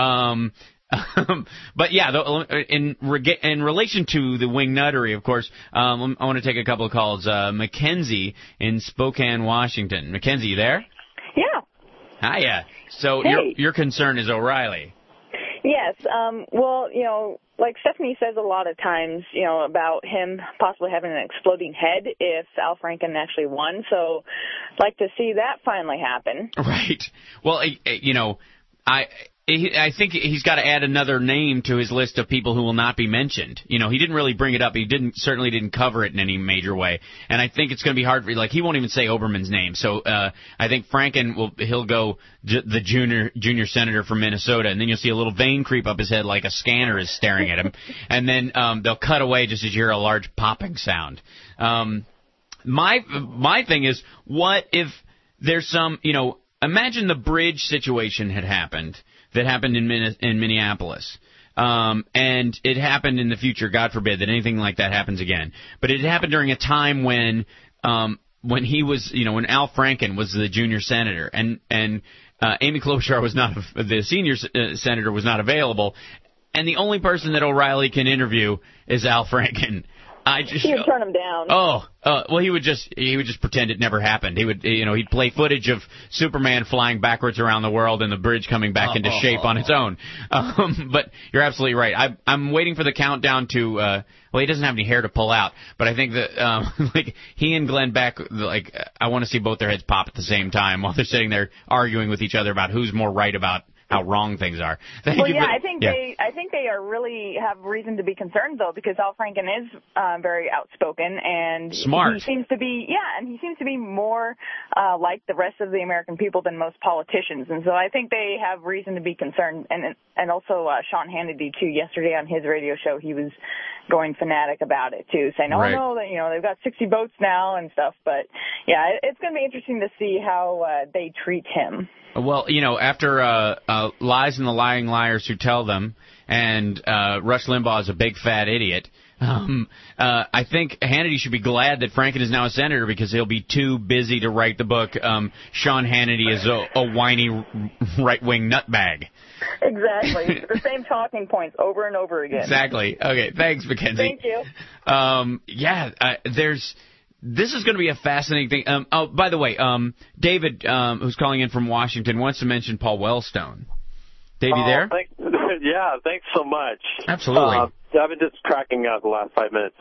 But yeah, in relation to the wingnuttery, of course, I want to take a couple of calls. Mackenzie in Spokane, Washington. Mackenzie, you there? Yeah. Hiya. So hey. your concern is O'Reilly. Yes. Well, like Stephanie says a lot of times, about him possibly having an exploding head if Al Franken actually won. So I'd like to see that finally happen. Right. Well, I think he's got to add another name to his list of people who will not be mentioned. He didn't really bring it up. He certainly didn't cover it in any major way. And I think it's going to be hard for, he won't even say Oberman's name. So I think Franken he'll go the junior senator from Minnesota, and then you'll see a little vein creep up his head like a scanner is staring at him. And then they'll cut away just as you hear a large popping sound. My thing is, what if there's some, imagine the bridge situation had happened. That happened in Minneapolis. And it happened in the future, God forbid, that anything like that happens again. But it happened during a time when he was, when Al Franken was the junior senator, and Amy Klobuchar was not, the senior senator was not available, and the only person that O'Reilly can interview is Al Franken. He would turn him down. Well, he would just pretend it never happened. He would, he'd play footage of Superman flying backwards around the world and the bridge coming back into shape on its own. But you're absolutely right. I'm waiting for the countdown to. Well, he doesn't have any hair to pull out, but I think that he and Glenn Beck, I want to see both their heads pop at the same time while they're sitting there arguing with each other about who's more right about how wrong things are. I think they are really have reason to be concerned though, because Al Franken is very outspoken and smart. He seems to be more like the rest of the American people than most politicians, and so I think they have reason to be concerned. And also Sean Hannity too. Yesterday on his radio show, he was going fanatic about it too, saying, right. No, that they've got 60 votes now and stuff. But yeah, it's going to be interesting to see how they treat him. Well, after Lies and the Lying Liars Who Tell Them, and Rush Limbaugh is a big fat idiot, I think Hannity should be glad that Franken is now a senator because he'll be too busy to write the book. Sean Hannity is a whiny right-wing nutbag. Exactly. The same talking points over and over again. Exactly. Okay, thanks, Mackenzie. Thank you. This is going to be a fascinating thing. By the way, David, who's calling in from Washington, wants to mention Paul Wellstone. Dave, you there? Yeah, thanks so much. Absolutely. I've been just cracking up the last 5 minutes.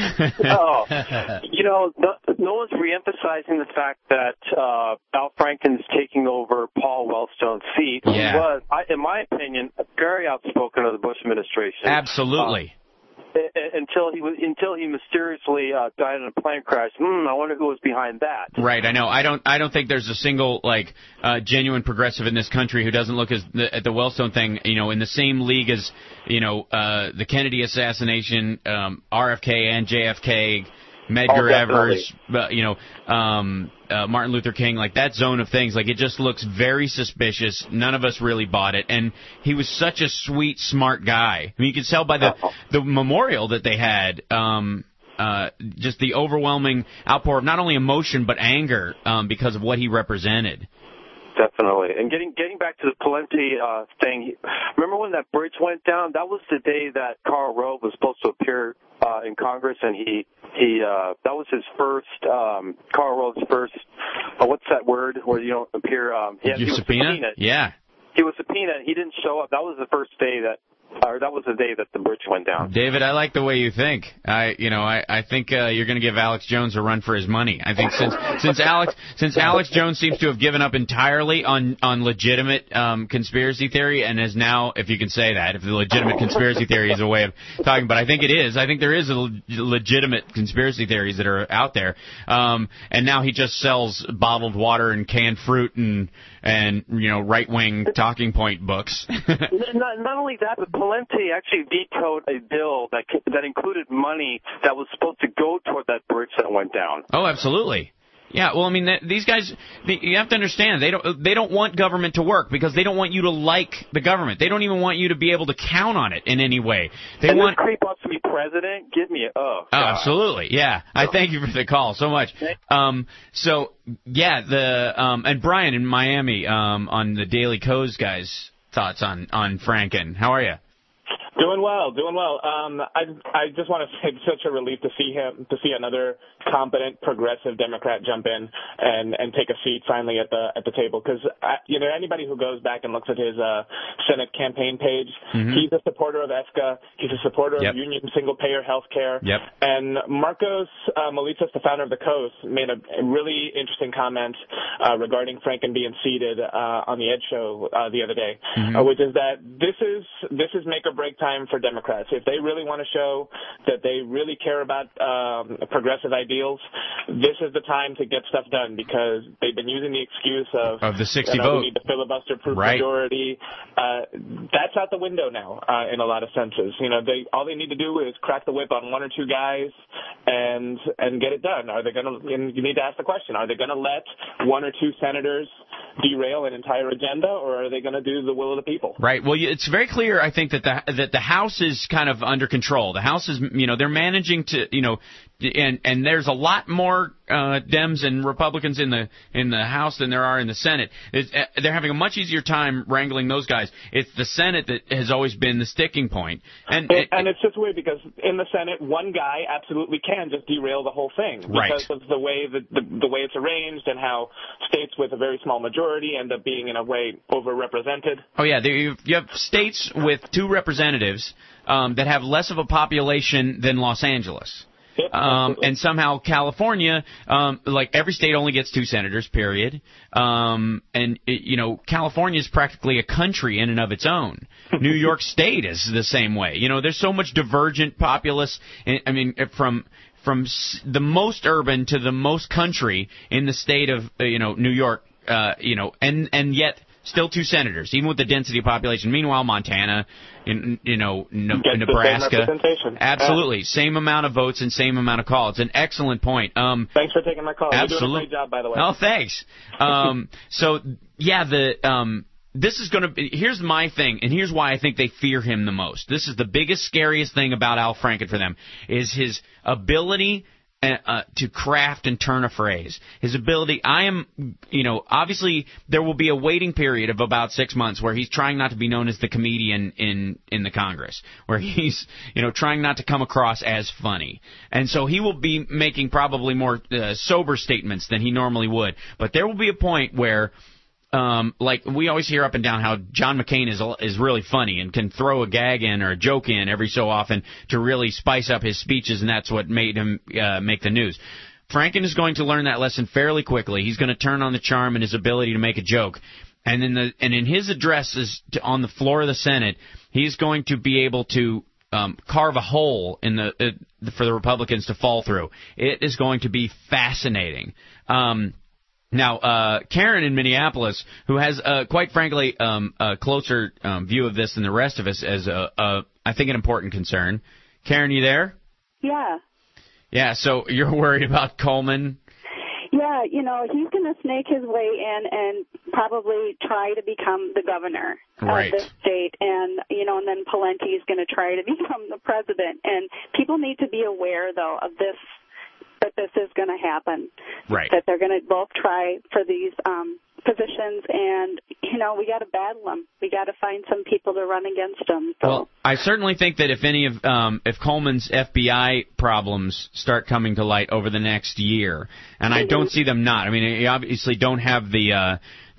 No one's reemphasizing the fact that Al Franken's taking over Paul Wellstone's seat. Yeah. He was, in my opinion, very outspoken of the Bush administration. Absolutely. Until he mysteriously died in a plane crash. I wonder who was behind that. Right, I know. I don't think there's a single genuine progressive in this country who doesn't look at the Wellstone thing, in the same league as the Kennedy assassination, RFK and JFK, Medgar Evers, Martin Luther King, that zone of things. It just looks very suspicious. None of us really bought it. And he was such a sweet, smart guy. I mean, you could tell by the memorial that they had, just the overwhelming outpour of not only emotion but anger because of what he represented. Definitely. And getting back to the Pawlenty thing, remember when that bridge went down? That was the day that Karl Rove was supposed to appear in Congress, and he that was his first, Karl Rove's first, what's that word where you don't appear? He was subpoena? subpoenaed. Yeah. He was subpoenaed. He didn't show up. That was the first day that or that was the day that the bridge went down. David, I like the way you think. I think you're going to give Alex Jones a run for his money. I think since Alex Jones seems to have given up entirely on legitimate conspiracy theory, and is now, if you can say that, if the legitimate conspiracy theory is a way of talking, but I think it is. I think there is legitimate conspiracy theories that are out there, and now he just sells bottled water and canned fruit and right-wing talking point books. Not only that, but Pawlenty actually vetoed a bill that included money that was supposed to go toward that bridge that went down. Oh, absolutely. Yeah, well, I mean, these guys, you have to understand, they don't want government to work because they don't want you to like the government. They don't even want you to be able to count on it in any way. This creep wants to be president? Give me absolutely, yeah. I thank you for the call so much. And Brian in Miami on the Daily Kos guys' thoughts on Franken. How are you? Doing well. I just want to say it's such a relief to see another competent progressive Democrat jump in and take a seat finally at the table, because anybody who goes back and looks at his Senate campaign page, he's a supporter of ESCA, he's a supporter of union single payer health care, and Marcos Molitzas, the founder of the Kos, made a really interesting comment regarding Franken being seated on the Ed Show the other day, which is that this is make or break time for Democrats. If they really want to show that they really care about progressive ideals, this is the time to get stuff done, because they've been using the excuse of the 60 vote. We need the filibuster-proof majority. That's out the window now in a lot of senses. All they need to do is crack the whip on one or two guys and get it done. Are they going to? You need to ask the question: are they going to let one or two senators derail an entire agenda, or are they going to do the will of the people? Right. Well, it's very clear, I think, that the House is kind of under control. The House is, they're managing to, and there's a lot more Dems and Republicans in the House than there are in the Senate. They're having a much easier time wrangling those guys. It's the Senate that has always been the sticking point. And it's just weird because in the Senate, one guy absolutely can just derail the whole thing because of the way the way it's arranged and how states with a very small majority end up being in a way overrepresented. Oh yeah, you have states with 2 representatives that have less of a population than Los Angeles. And somehow California, like every state only gets 2 senators, period. California is practically a country in and of its own. New York State is the same way. There's so much divergent populace. From the most urban to the most country in the state of, New York, and yet still 2 senators, even with the density of population. Meanwhile, Montana, Nebraska, absolutely same amount of votes and same amount of calls. It's an excellent point. Thanks for taking my call. Absolutely. You're doing a great job, by the way. Oh, thanks. This is going to be, here's my thing, and here's why I think they fear him the most. This is the biggest, scariest thing about Al Franken for them, is his ability to craft and turn a phrase. His ability, obviously there will be a waiting period of about 6 months where he's trying not to be known as the comedian in the Congress, where he's, trying not to come across as funny. And so he will be making probably more sober statements than he normally would. But there will be a point where, like we always hear up and down how John McCain is really funny and can throw a gag in or a joke in every so often to really spice up his speeches, and that's what made him make the news. Franken is going to learn that lesson fairly quickly. He's going to turn on the charm and his ability to make a joke. And in his addresses on the floor of the Senate, he's going to be able to carve a hole in for the Republicans to fall through. It is going to be fascinating. Now, Karen in Minneapolis, who has, quite frankly, a closer view of this than the rest of us as, I think, an important concern. Karen, you there? Yeah. Yeah, so you're worried about Coleman? Yeah, he's going to snake his way in and probably try to become the governor of this state. And, and then Pawlenty is going to try to become the president. And people need to be aware, though, of this, that this is going to happen. Right. That they're going to both try for these positions, and, we got to battle them. We got to find some people to run against them. So. Well, I certainly think that if Coleman's FBI problems start coming to light over the next year, and I don't see them not. I mean, you obviously don't have the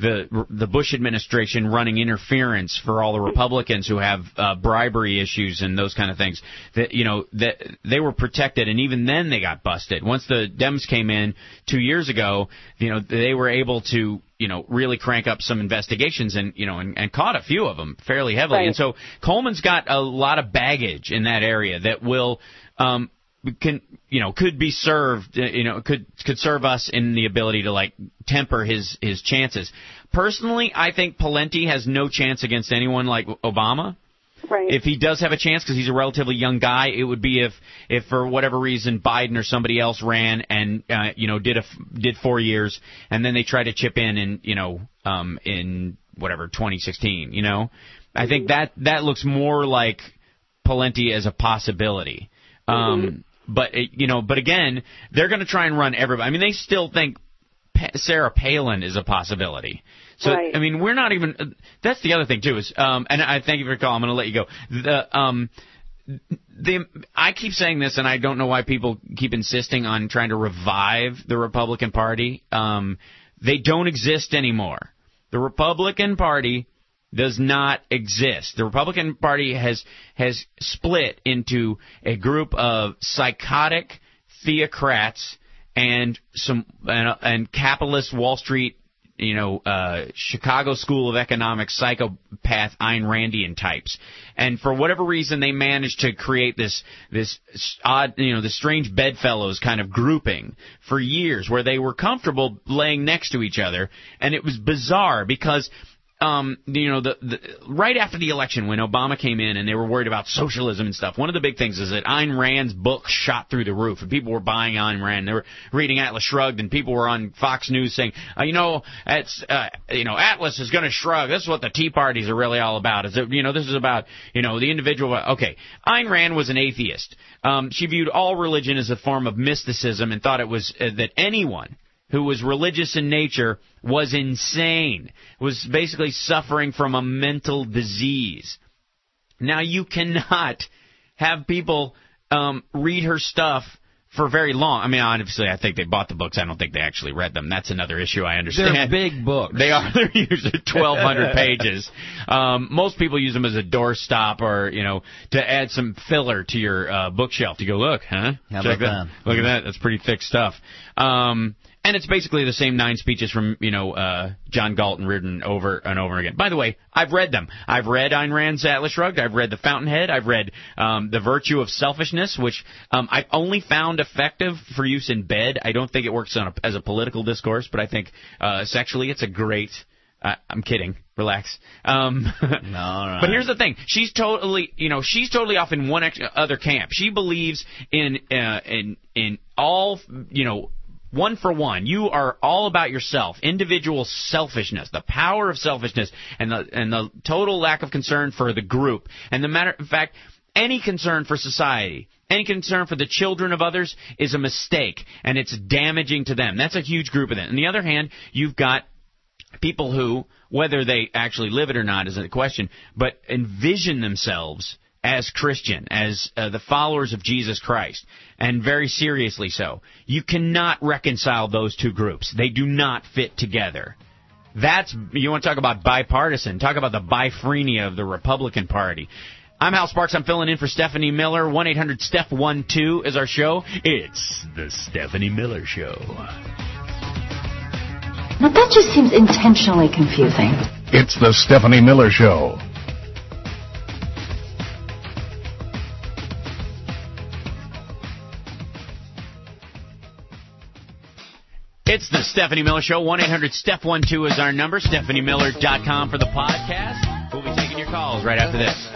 the Bush administration running interference for all the Republicans who have bribery issues and those kind of things. That they were protected, and even then they got busted. Once the Dems came in 2 years ago, they were able to really crank up some investigations and caught a few of them fairly heavily. Right. And so Coleman's got a lot of baggage in that area that will could be served, could serve us in the ability to temper his chances. Personally, I think Pawlenty has no chance against anyone like Obama. Right. If he does have a chance, because he's a relatively young guy, it would be if for whatever reason Biden or somebody else ran and did 4 years, and then they try to chip in whatever 2016. I think that looks more like Pawlenty as a possibility. But again, they're going to try and run everybody. I mean, they still think Sarah Palin is a possibility. So, right. I mean, we're not even – that's the other thing, too, is and I thank you for the call. I'm going to let you go. I keep saying this, and I don't know why people keep insisting on trying to revive the Republican Party. They don't exist anymore. The Republican Party does not exist. The Republican Party has split into a group of psychotic theocrats and capitalist Wall Street, Chicago School of Economics psychopath Ayn Randian types. And for whatever reason, they managed to create this odd, this strange bedfellows kind of grouping for years where they were comfortable laying next to each other. And it was bizarre because right after the election when Obama came in and they were worried about socialism and stuff, one of the big things is that Ayn Rand's book shot through the roof and people were buying Ayn Rand. They were reading Atlas Shrugged and people were on Fox News saying, Atlas is going to shrug. This is what the Tea Parties are really all about. This is about, the individual. Okay. Ayn Rand was an atheist. She viewed all religion as a form of mysticism and thought it was that anyone who was religious in nature was insane, was basically suffering from a mental disease. Now, you cannot have people read her stuff for very long. I mean, obviously, I think they bought the books. I don't think they actually read them. That's another issue I understand. They're big books. They are. They're usually 1,200 pages. Most people use them as a doorstop or, to add some filler to your bookshelf. You go, look, huh? How about that? Look at that. That's pretty thick stuff. And it's basically the same 9 speeches from, John Galton written over and over again. By the way, I've read them. I've read Ayn Rand's Atlas Shrugged. I've read The Fountainhead. I've read The Virtue of Selfishness, which I've only found effective for use in bed. I don't think it works as a political discourse, but I think sexually it's a great... I'm kidding. Relax. No, but here's the thing. She's totally off in one other camp. She believes in all, one for one. You are all about yourself, individual selfishness, the power of selfishness, and the total lack of concern for the group. And in fact, any concern for society, any concern for the children of others is a mistake, and it's damaging to them. That's a huge group of them. On the other hand, you've got people who, whether they actually live it or not is a question, but envision themselves as Christian, as the followers of Jesus Christ, and very seriously so. You cannot reconcile those two groups. They do not fit together. You want to talk about bipartisan, talk about the biphrenia of the Republican Party. I'm Hal Sparks. I'm filling in for Stephanie Miller. 1-800-STEPH-12 is our show. It's the Stephanie Miller Show. Now that just seems intentionally confusing. It's the Stephanie Miller Show. It's the Stephanie Miller Show. 1-800-STEPH-12 is our number. StephanieMiller.com for the podcast. We'll be taking your calls right after this.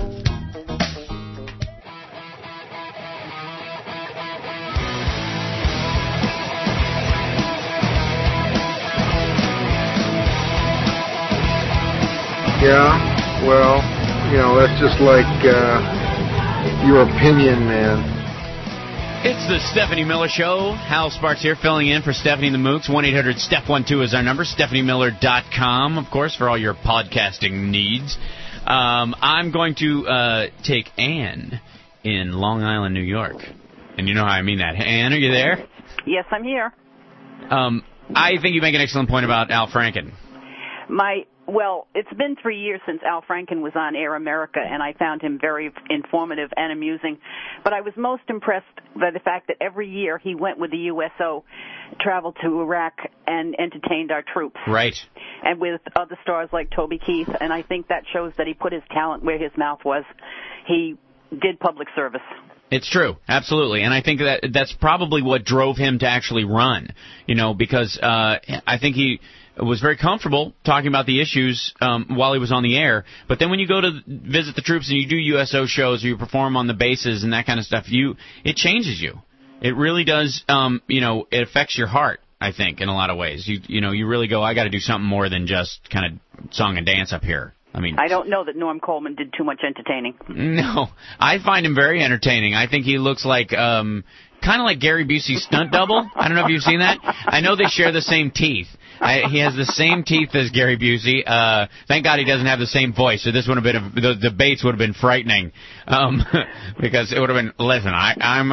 Yeah, well, that's just like your opinion, man. It's the Stephanie Miller Show. Hal Sparks here, filling in for Stephanie the Mooks. 1-800-STEPH-12 is our number. StephanieMiller.com, of course, for all your podcasting needs. I'm going to take Ann in Long Island, New York. And you know how I mean that. Ann, are you there? Yes, I'm here. I think you make an excellent point about Al Franken. Well, it's been 3 years since Al Franken was on Air America, and I found him very informative and amusing. But I was most impressed by the fact that every year he went with the USO, traveled to Iraq, and entertained our troops. Right. And with other stars like Toby Keith, and I think that shows that he put his talent where his mouth was. He did public service. It's true, absolutely, and I think that's probably what drove him to actually run. Because I think he was very comfortable talking about the issues while he was on the air. But then when you go to visit the troops and you do USO shows or you perform on the bases and that kind of stuff, it changes you. It really does. It affects your heart, I think, in a lot of ways. You really go, I got to do something more than just kind of song and dance up here. I don't know that Norm Coleman did too much entertaining. No, I find him very entertaining. I think he looks like kind of like Gary Busey's stunt double. I don't know if you've seen that. I know they share the same teeth. He has the same teeth as Gary Busey. Thank God he doesn't have the same voice. So this would have been the debates would have been frightening, because it would have been. Listen, I'm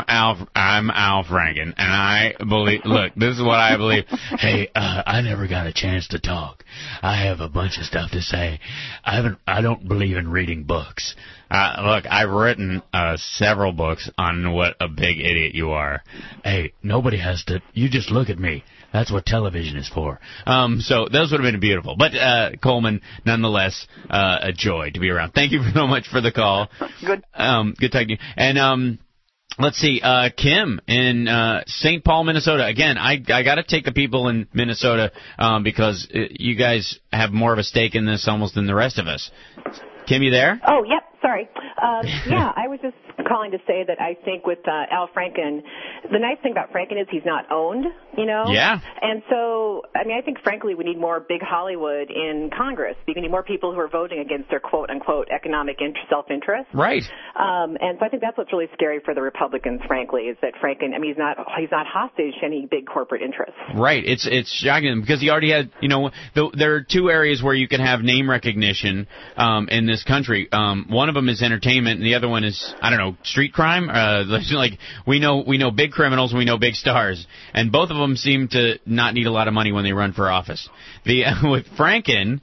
Al Franken, and I believe. Look, this is what I believe. Hey, I never got a chance to talk. I have a bunch of stuff to say. I don't believe in reading books. Look, I've written several books on what a big idiot you are. Hey, nobody has to. You just look at me. That's what television is for. So those would have been beautiful. But Coleman, nonetheless, a joy to be around. Thank you so much for the call. Good. Good talking to you. And let's see, Kim in St. Paul, Minnesota. Again, I got to take the people in Minnesota because you guys have more of a stake in this almost than the rest of us. Kim, you there? Oh, yep. Sorry. Yeah, I was just calling to say that I think with Al Franken, the nice thing about Franken is he's not owned, Yeah. And so, I think, frankly, we need more big Hollywood in Congress. We need more people who are voting against their quote-unquote economic self-interest. Right. And so I think that's what's really scary for the Republicans, frankly, is that Franken, he's not hostage to any big corporate interests. Right. It's shocking because he already had, there are two areas where you can have name recognition in this country. One of them is entertainment, and the other one is, street crime. Like we know big criminals, and we know big stars, and both of them seem to not need a lot of money when they run for office. With Franken,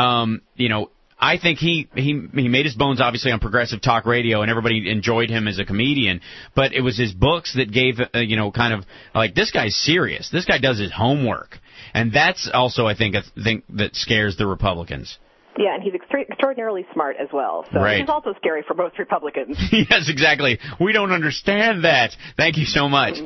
I think he made his bones obviously on progressive talk radio, and everybody enjoyed him as a comedian. But it was his books that gave kind of like, this guy's serious. This guy does his homework, and that's also I think a thing that scares the Republicans. Yeah, and he's extraordinarily smart as well. So right. He's also scary for both Republicans. Yes, exactly. We don't understand that. Thank you so much.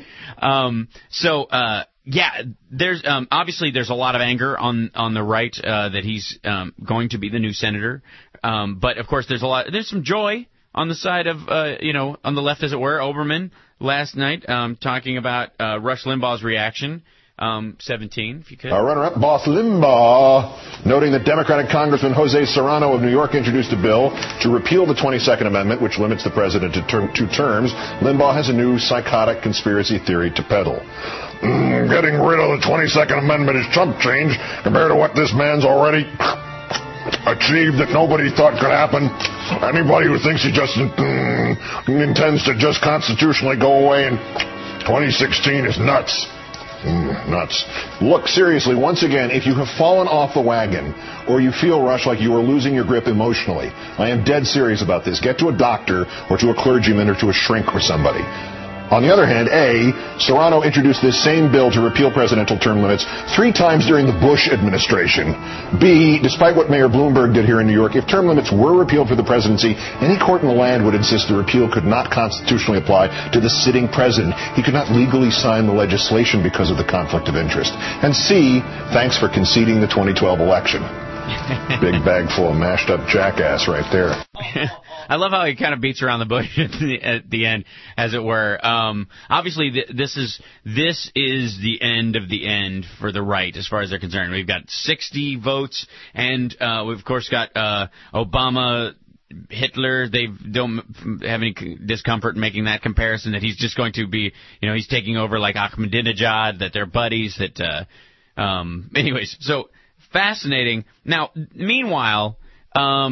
Yeah, there's obviously there's a lot of anger on the right that he's going to be the new senator. But of course there's some joy on the side of on the left, as it were. Oberman last night talking about Rush Limbaugh's reaction. 17, if you could. Runner-up, Boss Limbaugh, noting that Democratic Congressman Jose Serrano of New York introduced a bill to repeal the 22nd Amendment, which limits the president to 2 terms. Limbaugh has a new psychotic conspiracy theory to peddle. Getting rid of the 22nd Amendment is chump change compared to what this man's already achieved that nobody thought could happen. Anybody who thinks he just intends to just constitutionally go away in 2016 is nuts. Nuts. Look, seriously, once again, if you have fallen off the wagon or you feel, Rush, like you are losing your grip emotionally, I am dead serious about this. Get to a doctor or to a clergyman or to a shrink or somebody. On the other hand, A, Serrano introduced this same bill to repeal presidential term limits 3 times during the Bush administration. B, despite what Mayor Bloomberg did here in New York, if term limits were repealed for the presidency, any court in the land would insist the repeal could not constitutionally apply to the sitting president. He could not legally sign the legislation because of the conflict of interest. And C, thanks for conceding the 2012 election. Big bag full of mashed up jackass right there. I love how he kind of beats around the bush at the end, as it were. Obviously, this is the end of the end for the right, as far as they're concerned. We've got 60 votes, and we've of course got Obama, Hitler. They don't have any discomfort in making that comparison. That he's just going to be, he's taking over like Ahmadinejad. That they're buddies. That, anyways, so. Fascinating. Now, meanwhile,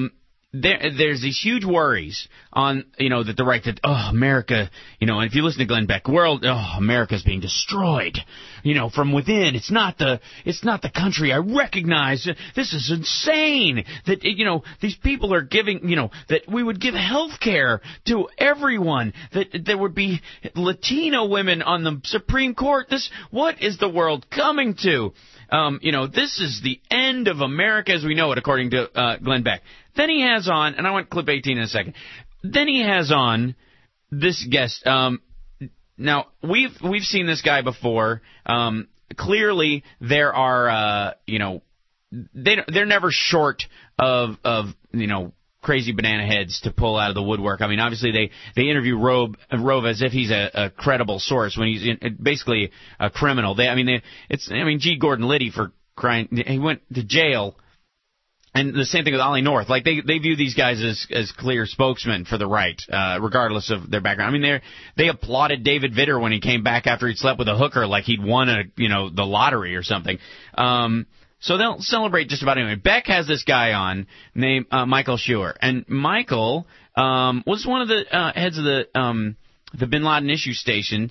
there's these huge worries on, that the right that, America, and if you listen to Glenn Beck, America's being destroyed, from within. It's not the country I recognize. This is insane that, these people are giving, that we would give health care to everyone, that there would be Latino women on the Supreme Court. What is the world coming to? This is the end of America as we know it, according to Glenn Beck. Then he has on, and I want clip 18 in a second. Then he has on this guest. Now we've seen this guy before. Clearly, there are they're never short of crazy banana heads to pull out of the woodwork. I mean, obviously they interview Rove as if he's a credible source when he's basically a criminal. G. Gordon Liddy for crying, he went to jail. And the same thing with Ollie North. Like, they view these guys as clear spokesmen for the right, regardless of their background. I mean, they applauded David Vitter when he came back after he'd slept with a hooker like he'd won the lottery or something. So they'll celebrate just about anyway. Beck has this guy on named Michael Schur. And Michael was one of the heads of the Bin Laden issue station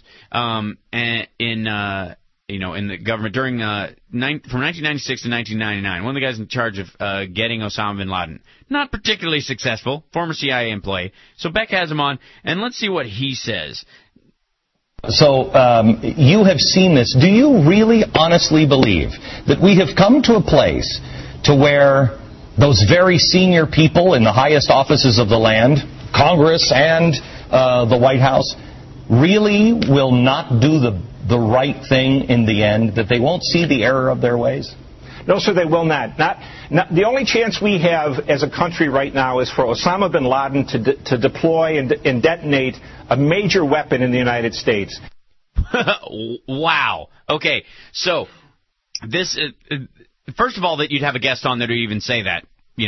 in the government during from 1996 to 1999. One of the guys in charge of getting Osama bin Laden. Not particularly successful, former CIA employee. So Beck has him on, and let's see what he says. So you have seen this. Do you really honestly believe that we have come to a place to where those very senior people in the highest offices of the land, Congress and the White House, really will not do the right thing in the end, that they won't see the error of their ways? No, sir, they will not. Not the only chance we have as a country right now is for Osama bin Laden to deploy and detonate a major weapon in the United States. Wow. Okay, so this first of all, that you'd have a guest on there to even say that,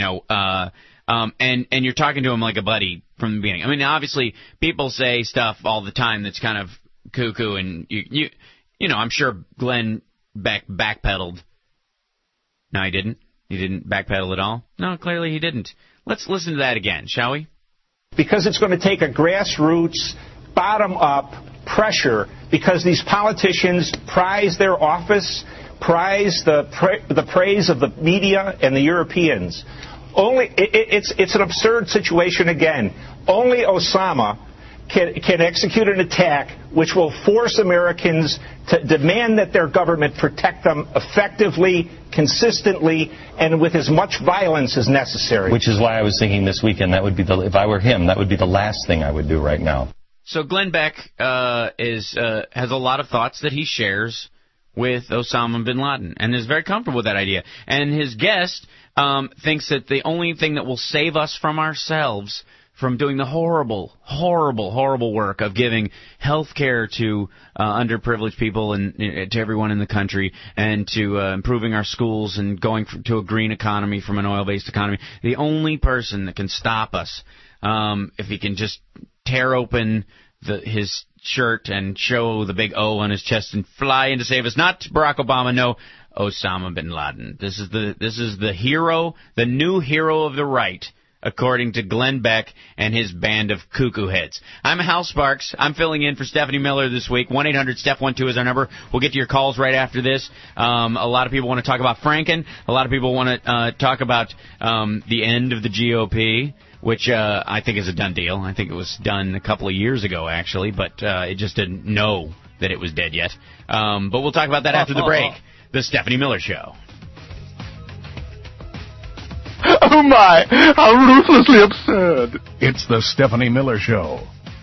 and you're talking to him like a buddy from the beginning. I mean, obviously, people say stuff all the time that's kind of cuckoo, and I'm sure Glenn Beck backpedaled. No, he didn't. He didn't backpedal at all. No, clearly he didn't. Let's listen to that again, shall we? Because it's going to take a grassroots, bottom-up pressure, because these politicians prize their office, prize the praise of the media and the Europeans. It's an absurd situation again. Only Osama can execute an attack which will force Americans to demand that their government protect them effectively, consistently, and with as much violence as necessary. Which is why I was thinking this weekend that would be if I were him, that would be the last thing I would do right now. So Glenn Beck has a lot of thoughts that he shares with Osama bin Laden and is very comfortable with that idea. And his guest thinks that the only thing that will save us from ourselves from doing the horrible, horrible, horrible work of giving health care to underprivileged people and to everyone in the country, and to improving our schools and going to a green economy from an oil-based economy. The only person that can stop us, if he can just tear open his shirt and show the big O on his chest and fly in to save us, not Barack Obama, no, Osama bin Laden. This is the hero, the new hero of the right, according to Glenn Beck and his band of cuckoo heads. I'm Hal Sparks. I'm filling in for Stephanie Miller this week. 1-800-STEPH12 is our number. We'll get to your calls right after this. A lot of people want to talk about Franken. A lot of people want to talk about the end of the GOP, which I think is a done deal. I think it was done a couple of years ago, actually, but it just didn't know that it was dead yet. But we'll talk about that after the break. The Stephanie Miller Show. Oh, my, how ruthlessly absurd. It's the Stephanie Miller Show.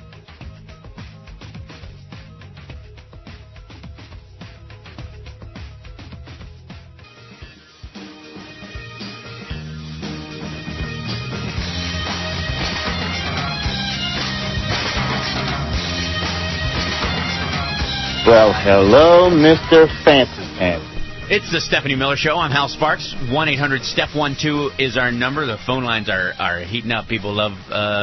Well, hello, Mr. Fancy Pants. It's the Stephanie Miller Show. I'm Hal Sparks. 1-800-STEPH12 is our number. The phone lines are heating up. People love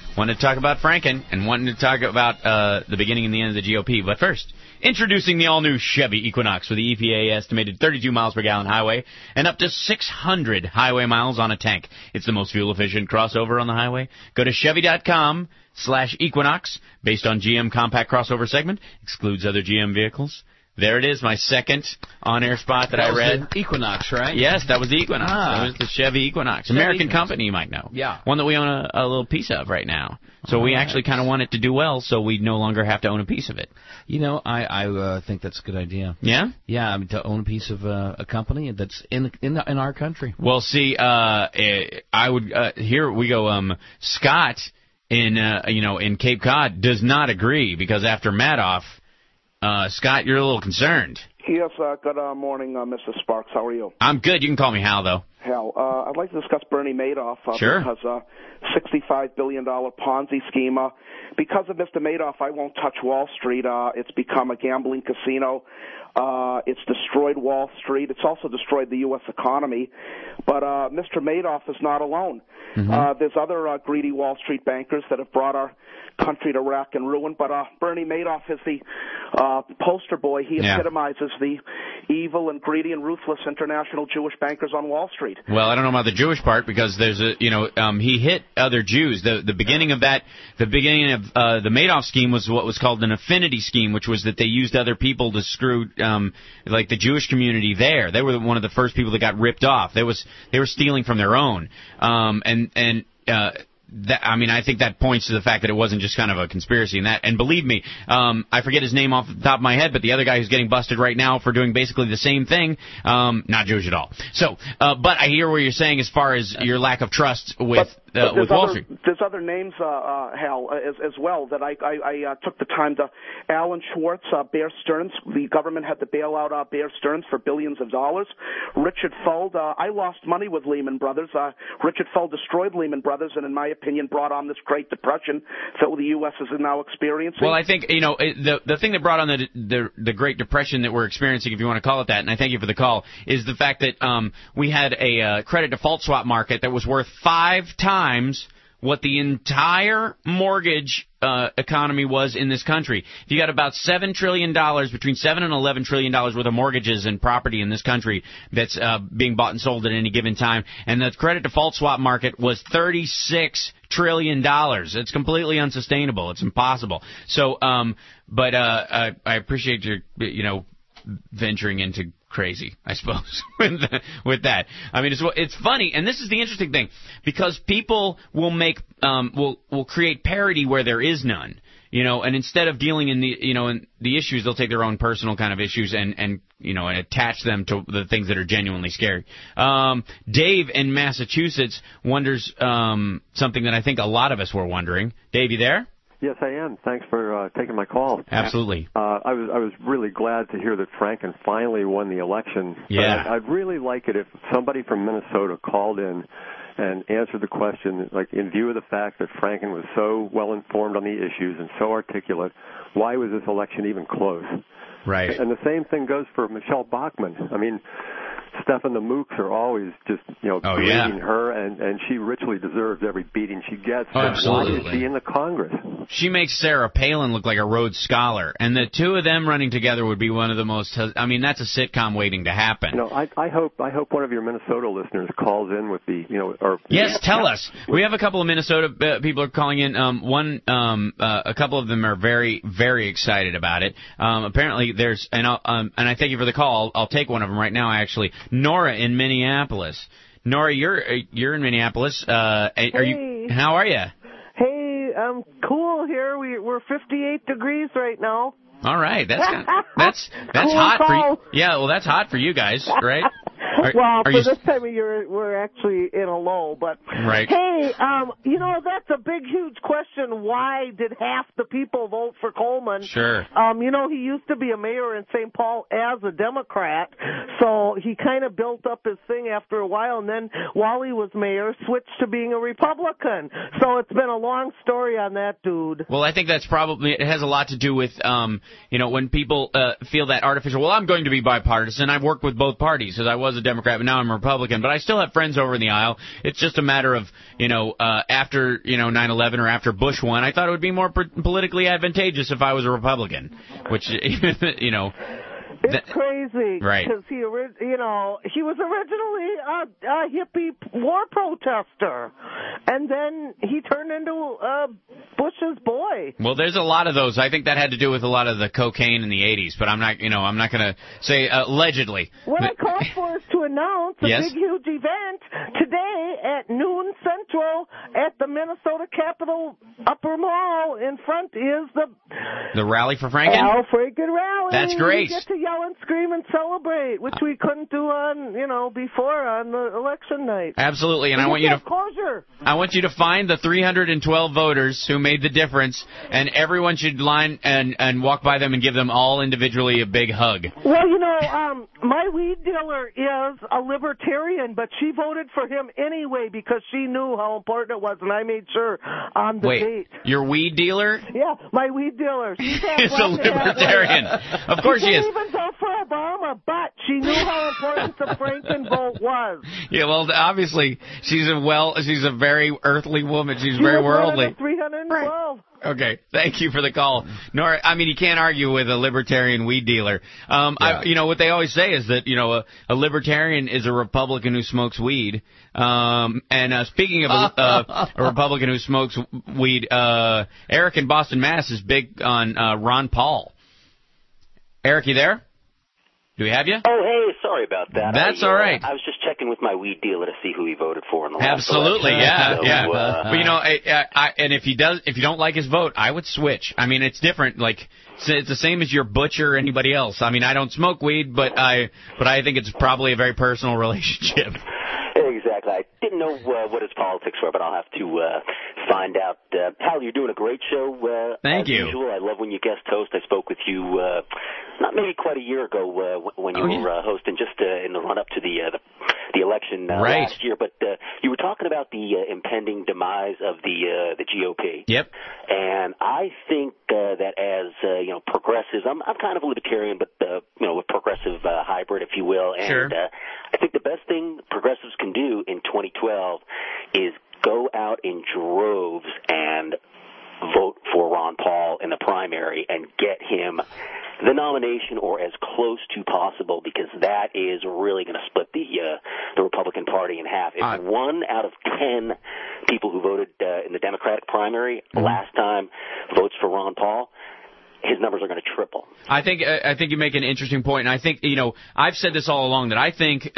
wanted to talk about Franken and wanted to talk about the beginning and the end of the GOP. But first, introducing the all-new Chevy Equinox with the EPA estimated 32 miles per gallon highway and up to 600 highway miles on a tank. It's the most fuel-efficient crossover on the highway. Go to Chevy.com/Equinox, based on GM compact crossover segment, excludes other GM vehicles. There it is, my second on-air spot that I read. The Equinox, right? Yes, that was the Equinox. That was the Chevy Equinox. American company, you might know. Yeah. One that we own a little piece of right now. So we actually kind of want it to do well, so we no longer have to own a piece of it. You know, I think that's a good idea. Yeah? Yeah, I mean, to own a piece of a company that's in our country. Well, see, I would here we go. Scott in Cape Cod does not agree because after Madoff. Scott, you're a little concerned. Yes, good morning, Mr. Sparks. How are you? I'm good. You can call me Hal, though. Hal, I'd like to discuss Bernie Madoff. Sure. Because $65 billion Ponzi scheme. Because of Mr. Madoff, I won't touch Wall Street. It's become a gambling casino. It's destroyed Wall Street. It's also destroyed the U.S. economy. But Mr. Madoff is not alone. Mm-hmm. There's other greedy Wall Street bankers that have brought our country to wreck and ruin, but Bernie Madoff is the poster boy. He epitomizes the evil and greedy and ruthless international Jewish bankers on Wall Street. Well, I don't know about the Jewish part because there's he hit other Jews. The beginning of the Madoff scheme was what was called an affinity scheme, which was that they used other people to screw like the Jewish community there. They were one of the first people that got ripped off. They were stealing from their own, I think that points to the fact that it wasn't just kind of a conspiracy and believe me, I forget his name off the top of my head, but the other guy who's getting busted right now for doing basically the same thing, not Jewish at all. So, but I hear what you're saying as far as your lack of trust with Wall Street. There's other names, Hal, as well that I took the time to. Alan Schwartz, Bear Stearns. The government had to bail out Bear Stearns for billions of dollars. Richard Fuld. I lost money with Lehman Brothers. Richard Fuld destroyed Lehman Brothers, and in my opinion, brought on this Great Depression that the U.S. is now experiencing. Well, I think the thing that brought on the Great Depression that we're experiencing, if you want to call it that, and I thank you for the call, is the fact that we had a credit default swap market that was worth 5 times what the entire mortgage economy was in this country. You got about $7 trillion, between $7 and $11 trillion worth of mortgages and property in this country that's being bought and sold at any given time, and the credit default swap market was $36 trillion. It's completely unsustainable. It's impossible. So, but I appreciate your, venturing into crazy, I suppose, with that. I mean, it's funny, and this is the interesting thing, because people will will create parody where there is none, and instead of dealing in the issues, they'll take their own personal kind of issues and attach them to the things that are genuinely scary. Dave in Massachusetts wonders something that I think a lot of us were wondering. Dave, you there? Yes, I am. Thanks for taking my call. Absolutely. I was really glad to hear that Franken finally won the election. Yeah. I'd really like it if somebody from Minnesota called in and answered the question, like, in view of the fact that Franken was so well informed on the issues and so articulate, why was this election even close? Right. And the same thing goes for Michelle Bachmann. I mean, Stefan the Mooks are always just, berating her, and she richly deserves every beating she gets. Oh, absolutely. Why is she in the Congress? She makes Sarah Palin look like a Rhodes Scholar, and the two of them running together would be one of the most. I mean, that's a sitcom waiting to happen. I hope one of your Minnesota listeners calls in with the, Yes, tell us. We have a couple of Minnesota people are calling in. A couple of them are very, very excited about it. Apparently, there's and I thank you for the call. I'll take one of them right now. Actually, Nora in Minneapolis. Nora, you're in Minneapolis. Hey. How are you? Hey, I'm cool here. We're 58 degrees right now. All right, that's cool hot call. for you. Yeah, well, that's hot for you guys, right? For this time of year, we're actually in a low. But right. Hey, that's a big, huge question. Why did half the people vote for Coleman? Sure. He used to be a mayor in St. Paul as a Democrat, so he kind of built up his thing after a while, and then while he was mayor, switched to being a Republican. So it's been a long story on that dude. Well, I think that's probably, it has a lot to do with, when people feel that artificial, well, I'm going to be bipartisan. I've worked with both parties because I was a Democrat, but now I'm a Republican. But I still have friends over in the aisle. It's just a matter of, after 9/11 or after Bush won, I thought it would be more politically advantageous if I was a Republican, which It's crazy, right? Because he was originally a hippie war protester, and then he turned into Bush's boy. Well, there's a lot of those. I think that had to do with a lot of the cocaine in the 80s, but I'm not going to say allegedly. What I call for is to announce a Yes? big, huge event today at noon Central at the Minnesota Capitol Upper Mall. In front is the rally for Franken? Al Franken rally. That's great. We get to yell and scream and celebrate, which we couldn't do before on the election night. Absolutely, and I want you to find the 312 voters who made the difference, and everyone should line and walk by them and give them all individually a big hug. Well, my weed dealer is a libertarian, but she voted for him anyway because she knew how important it was, and I made sure on the date. Your weed dealer? Yeah, my weed dealer. She's a libertarian. Of course she is. She didn't even vote for Obama, but she knew how important the Franken vote was. Yeah, well, obviously she's a very earthly woman. She's very worldly. One of the 312. Okay, thank you for the call. Nora, you can't argue with a libertarian weed dealer. What they always say is that, a libertarian is a Republican who smokes weed. Speaking of a Republican who smokes weed, Eric in Boston, Mass. is big on Ron Paul. Eric, you there? Do we have you? Oh, hey, sorry about that. That's all right. I was just checking with my weed dealer to see who he voted for in the last Absolutely, election. yeah. But, and if you don't like his vote, I would switch. It's different. It's the same as your butcher or anybody else. I don't smoke weed, but I think it's probably a very personal relationship. Exactly. I didn't know what his politics were, but I'll have to find out. Hal, you're doing a great show. Thank you. Usual. I love when you guest host. I spoke with you not maybe quite a year ago when you were hosting, just in the run-up to the election last year. But you were talking about the impending demise of the GOP. Yep. And I think that as progressives, I'm kind of a libertarian, but a progressive hybrid, if you will. And sure. I think the best thing progressives can do in 2012 is go out in droves and vote for Ron Paul in the primary and get him the nomination or as close to possible, because that is really going to split the Republican Party in half. If 1 out of 10 people who voted in the Democratic primary last time votes for Ron Paul, his numbers are going to triple. I think you make an interesting point, and I think I've said this all along that I think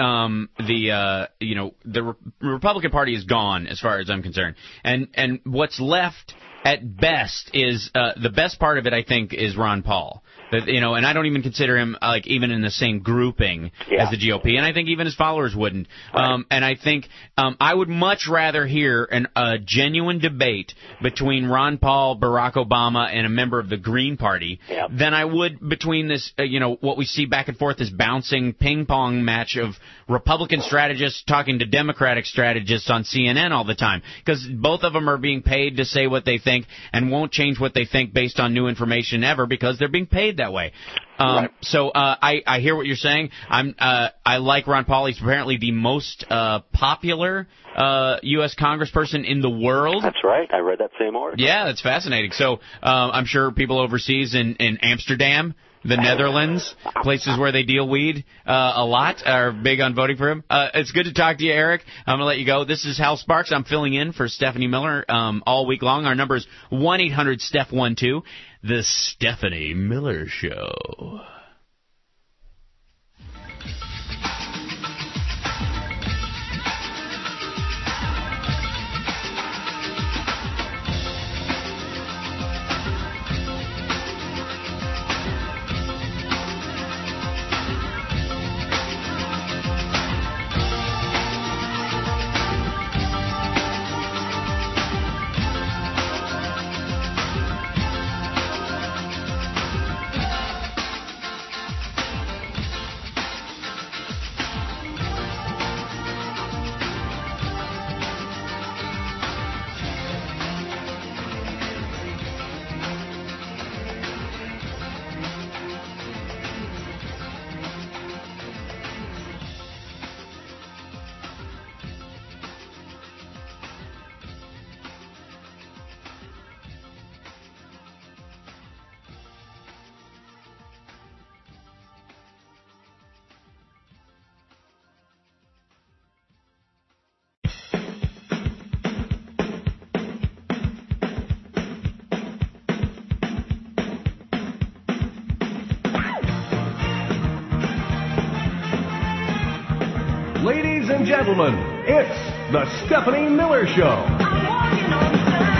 the Republican Party is gone as far as I'm concerned, and what's left at best is the best part of it. I think is Ron Paul. And I don't even consider him even in the same grouping as the GOP, and I think even his followers wouldn't. Right. And I think I would much rather hear a genuine debate between Ron Paul, Barack Obama, and a member of the Green Party than I would between this, what we see back and forth, this bouncing ping pong match of Republican strategists talking to Democratic strategists on CNN all the time, because both of them are being paid to say what they think and won't change what they think based on new information ever, because they're being paid that way. So I hear what you're saying. I like Ron Paul. He's apparently the most popular U.S. congressperson in the world. That's right. I read that same article. Yeah, that's fascinating. So I'm sure people overseas in Amsterdam, the Netherlands, places where they deal weed a lot, are big on voting for him. It's good to talk to you, Eric. I'm going to let you go. This is Hal Sparks. I'm filling in for Stephanie Miller all week long. Our number is 1-800-STEPH12. The Stephanie Miller Show. gentlemen, it's the Stephanie Miller Show.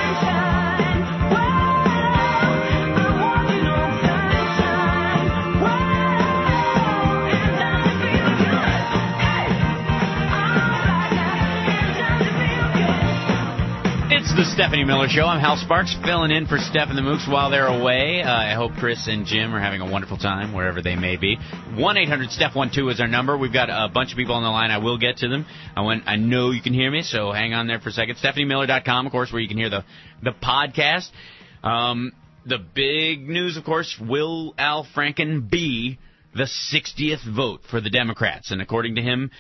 It's the Stephanie Miller Show. I'm Hal Sparks, filling in for Steph and the Mooks while they're away. I hope Chris and Jim are having a wonderful time wherever they may be. 1-800-STEPH12 is our number. We've got a bunch of people on the line. I will get to them. I know you can hear me, so hang on there for a second. StephanieMiller.com, of course, where you can hear the podcast. The big news, of course, will Al Franken be the 60th vote for the Democrats? And according to him,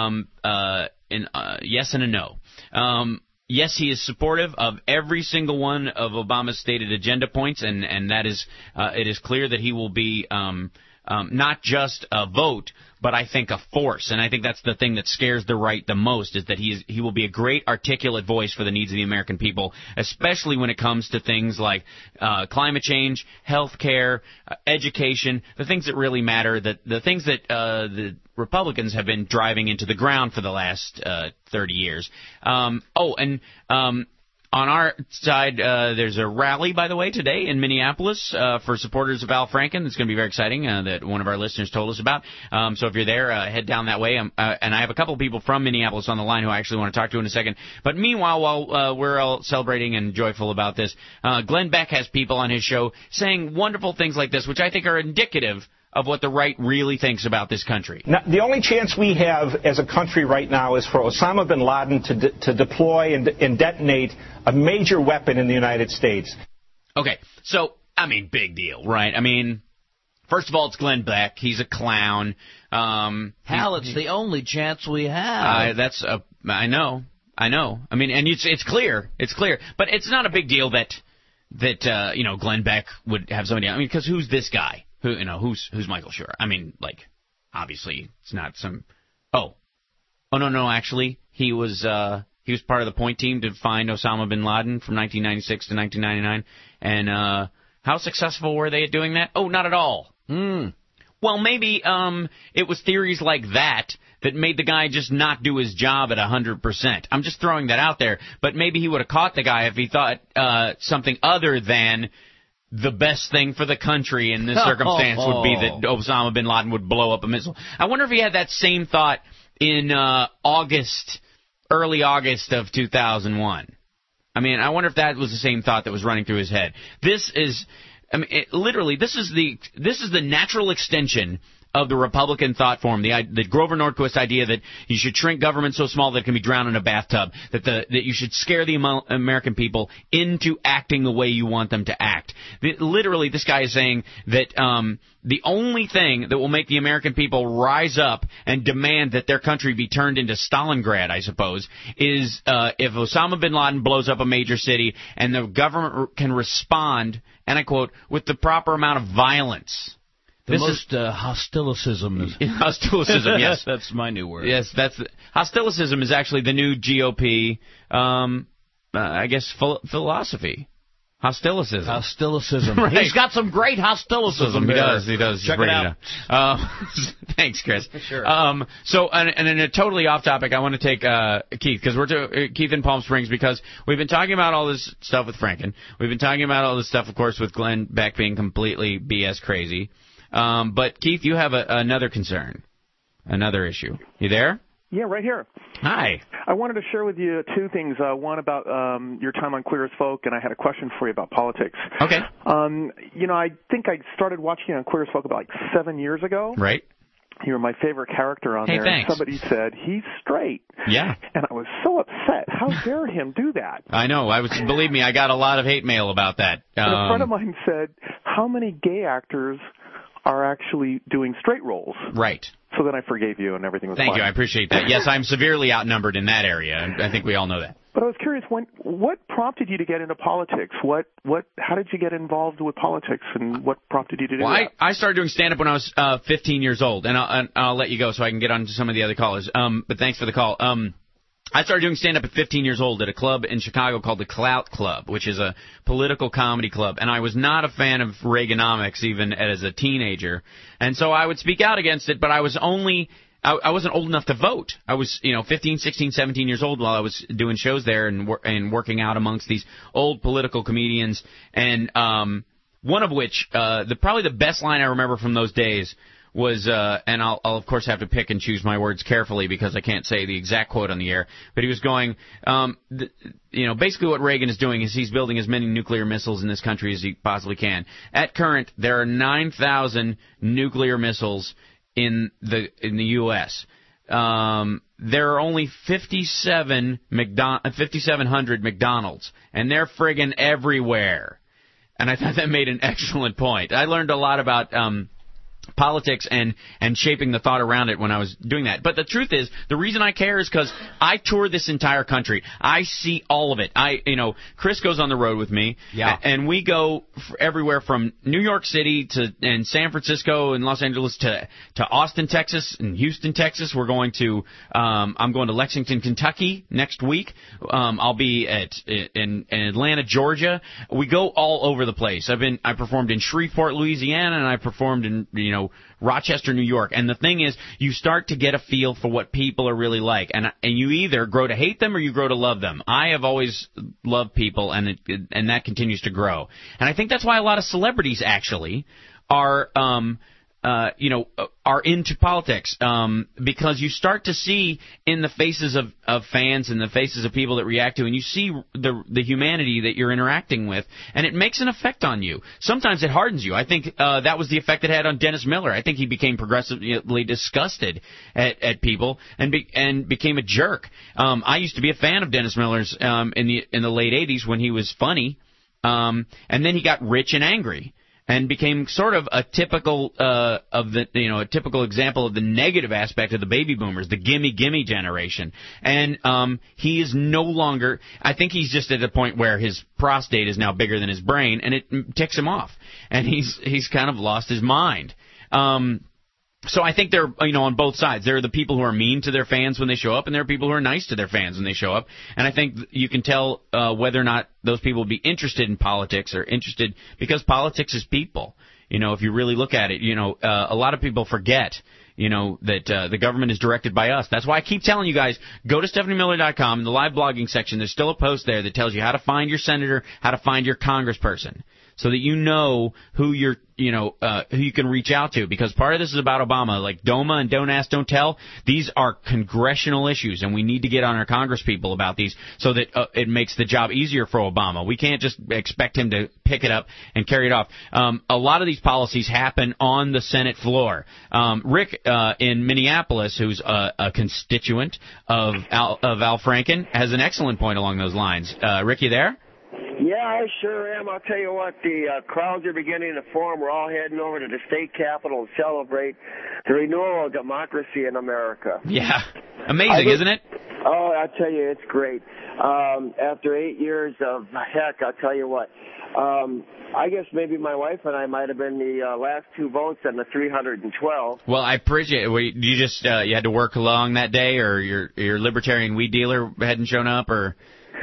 yes and a no. Yes, he is supportive of every single one of Obama's stated agenda points, and that is it is clear that he will be not just a vote, but I think a force. And I think that's the thing that scares the right the most, is that he will be a great articulate voice for the needs of the American people, especially when it comes to things like climate change, health care, education, the things that really matter, the things that the Republicans have been driving into the ground for the last 30 years. On our side, there's a rally, by the way, today in Minneapolis for supporters of Al Franken. It's going to be very exciting that one of our listeners told us about. So if you're there, head down that way. And I have a couple of people from Minneapolis on the line who I actually want to talk to in a second. But meanwhile, while we're all celebrating and joyful about this, Glenn Beck has people on his show saying wonderful things like this, which I think are indicative of what the right really thinks about this country. Now, the only chance we have as a country right now is for Osama bin Laden to deploy and detonate a major weapon in the United States. Okay, so, big deal, right? First of all, it's Glenn Beck. He's a clown. Hal, it's the only chance we have. I know. And it's clear. It's clear. But it's not a big deal that Glenn Beck would have somebody. Because who's this guy? Who's Michael Schur? Obviously, it's not some. No. Actually, he was part of the point team to find Osama bin Laden from 1996 to 1999. And how successful were they at doing that? Oh, not at all. Well, maybe it was theories like that made the guy just not do his job at 100%. I'm just throwing that out there. But maybe he would have caught the guy if he thought something other than the best thing for the country in this circumstance would be that Osama bin Laden would blow up a missile. I wonder if he had that same thought in early August of 2001. I wonder if that was the same thought that was running through his head. This is, literally, this is the natural extension of the Republican thought form, the Grover Norquist idea that you should shrink government so small that it can be drowned in a bathtub, that you should scare the American people into acting the way you want them to act. Literally, this guy is saying that the only thing that will make the American people rise up and demand that their country be turned into Stalingrad, I suppose, is if Osama bin Laden blows up a major city and the government can respond, and I quote, with the proper amount of violence. Hostilicism. Hostilicism, yes. That's my new word. Yes, hostilicism is actually the new GOP, philosophy. Hostilicism. Right. He's got some great hostilicism. He does. Check it out. Thanks, Chris. Sure. So, and in a totally off topic, I want to take Keith, because Keith in Palm Springs, because we've been talking about all this stuff with Franken. We've been talking about all this stuff, of course, with Glenn Beck being completely BS crazy. But Keith, you have another concern, another issue. You there? Yeah, right here. Hi. I wanted to share with you two things. One about your time on Queer as Folk, and I had a question for you about politics. Okay. I think I started watching on Queer as Folk about 7 years ago. Right. You were my favorite character on there. Thanks. And somebody said, he's straight. Yeah. And I was so upset. How dare him do that? I know. Believe me, I got a lot of hate mail about that. And a friend of mine said, how many gay actors are actually doing straight roles? Right. So then I forgave you and everything was fine. Thank you. I appreciate that. Yes, I'm severely outnumbered in that area. I think we all know that. But I was curious, what prompted you to get into politics? How did you get involved with politics, and what prompted you to do that? I started doing stand-up when I was 15 years old, and I'll let you go so I can get on to some of the other callers. But thanks for the call. I started doing stand-up at 15 years old at a club in Chicago called the Clout Club, which is a political comedy club. And I was not a fan of Reaganomics even as a teenager. And so I would speak out against it, but I was only I wasn't old enough to vote. I was, 15, 16, 17 years old while I was doing shows there and working out amongst these old political comedians. And one of which, probably the best line I remember from those days was, and I'll of course have to pick and choose my words carefully because I can't say the exact quote on the air, but he was going, basically what Reagan is doing is he's building as many nuclear missiles in this country as he possibly can. At current, there are 9,000 nuclear missiles in the U.S. There are only 5,700 McDonald's, and they're friggin' everywhere. And I thought that made an excellent point. I learned a lot about politics and shaping the thought around it when I was doing that. But the truth is, the reason I care is because I tour this entire country. I see all of it. Chris goes on the road with me, and we go everywhere from New York City and San Francisco and Los Angeles to Austin, Texas, and Houston, Texas. We're going to I'm going to Lexington, Kentucky next week. I'll be in Atlanta, Georgia. We go all over the place. I performed in Shreveport, Louisiana, and I performed in Rochester, New York. And the thing is, you start to get a feel for what people are really like, and you either grow to hate them or you grow to love them. I have always loved people, and that continues to grow. And I think that's why a lot of celebrities actually are into politics, because you start to see in the faces of fans and the faces of people that react to, and you see the humanity that you're interacting with, and it makes an effect on you. Sometimes it hardens you. I think that was the effect it had on Dennis Miller. I think he became progressively disgusted at people and became a jerk. I used to be a fan of Dennis Miller's in the late 80s when he was funny, and then he got rich and angry and became sort of a typical a typical example of the negative aspect of the baby boomers, the gimme generation. And he is no longer. I think he's just at a point where his prostate is now bigger than his brain, and it ticks him off, and he's kind of lost his mind. So I think they're, on both sides. There are the people who are mean to their fans when they show up, and there are people who are nice to their fans when they show up. And I think you can tell whether or not those people will be interested in politics or interested, because politics is people. If you really look at it, a lot of people forget, that the government is directed by us. That's why I keep telling you guys, go to StephanieMiller.com in the live blogging section. There's still a post there that tells you how to find your senator, how to find your congressperson, so that you know who you're, who you can reach out to. Because part of this is about Obama, like DOMA and Don't Ask, Don't Tell. These are congressional issues, and we need to get on our congresspeople about these so that it makes the job easier for Obama. We can't just expect him to pick it up and carry it off. A lot of these policies happen on the Senate floor. Rick in Minneapolis, who's a constituent of Al Franken, has an excellent point along those lines. Rick, you there? Yeah, I sure am. I'll tell you what, the crowds are beginning to form. We're all heading over to the state capitol to celebrate the renewal of democracy in America. Yeah. Amazing, isn't it? Oh, I'll tell you, it's great. After 8 years of heck, I'll tell you what. I guess maybe my wife and I might have been the last two votes on the 312. Well, I appreciate it. You just you had to work along that day, or your libertarian weed dealer hadn't shown up, or...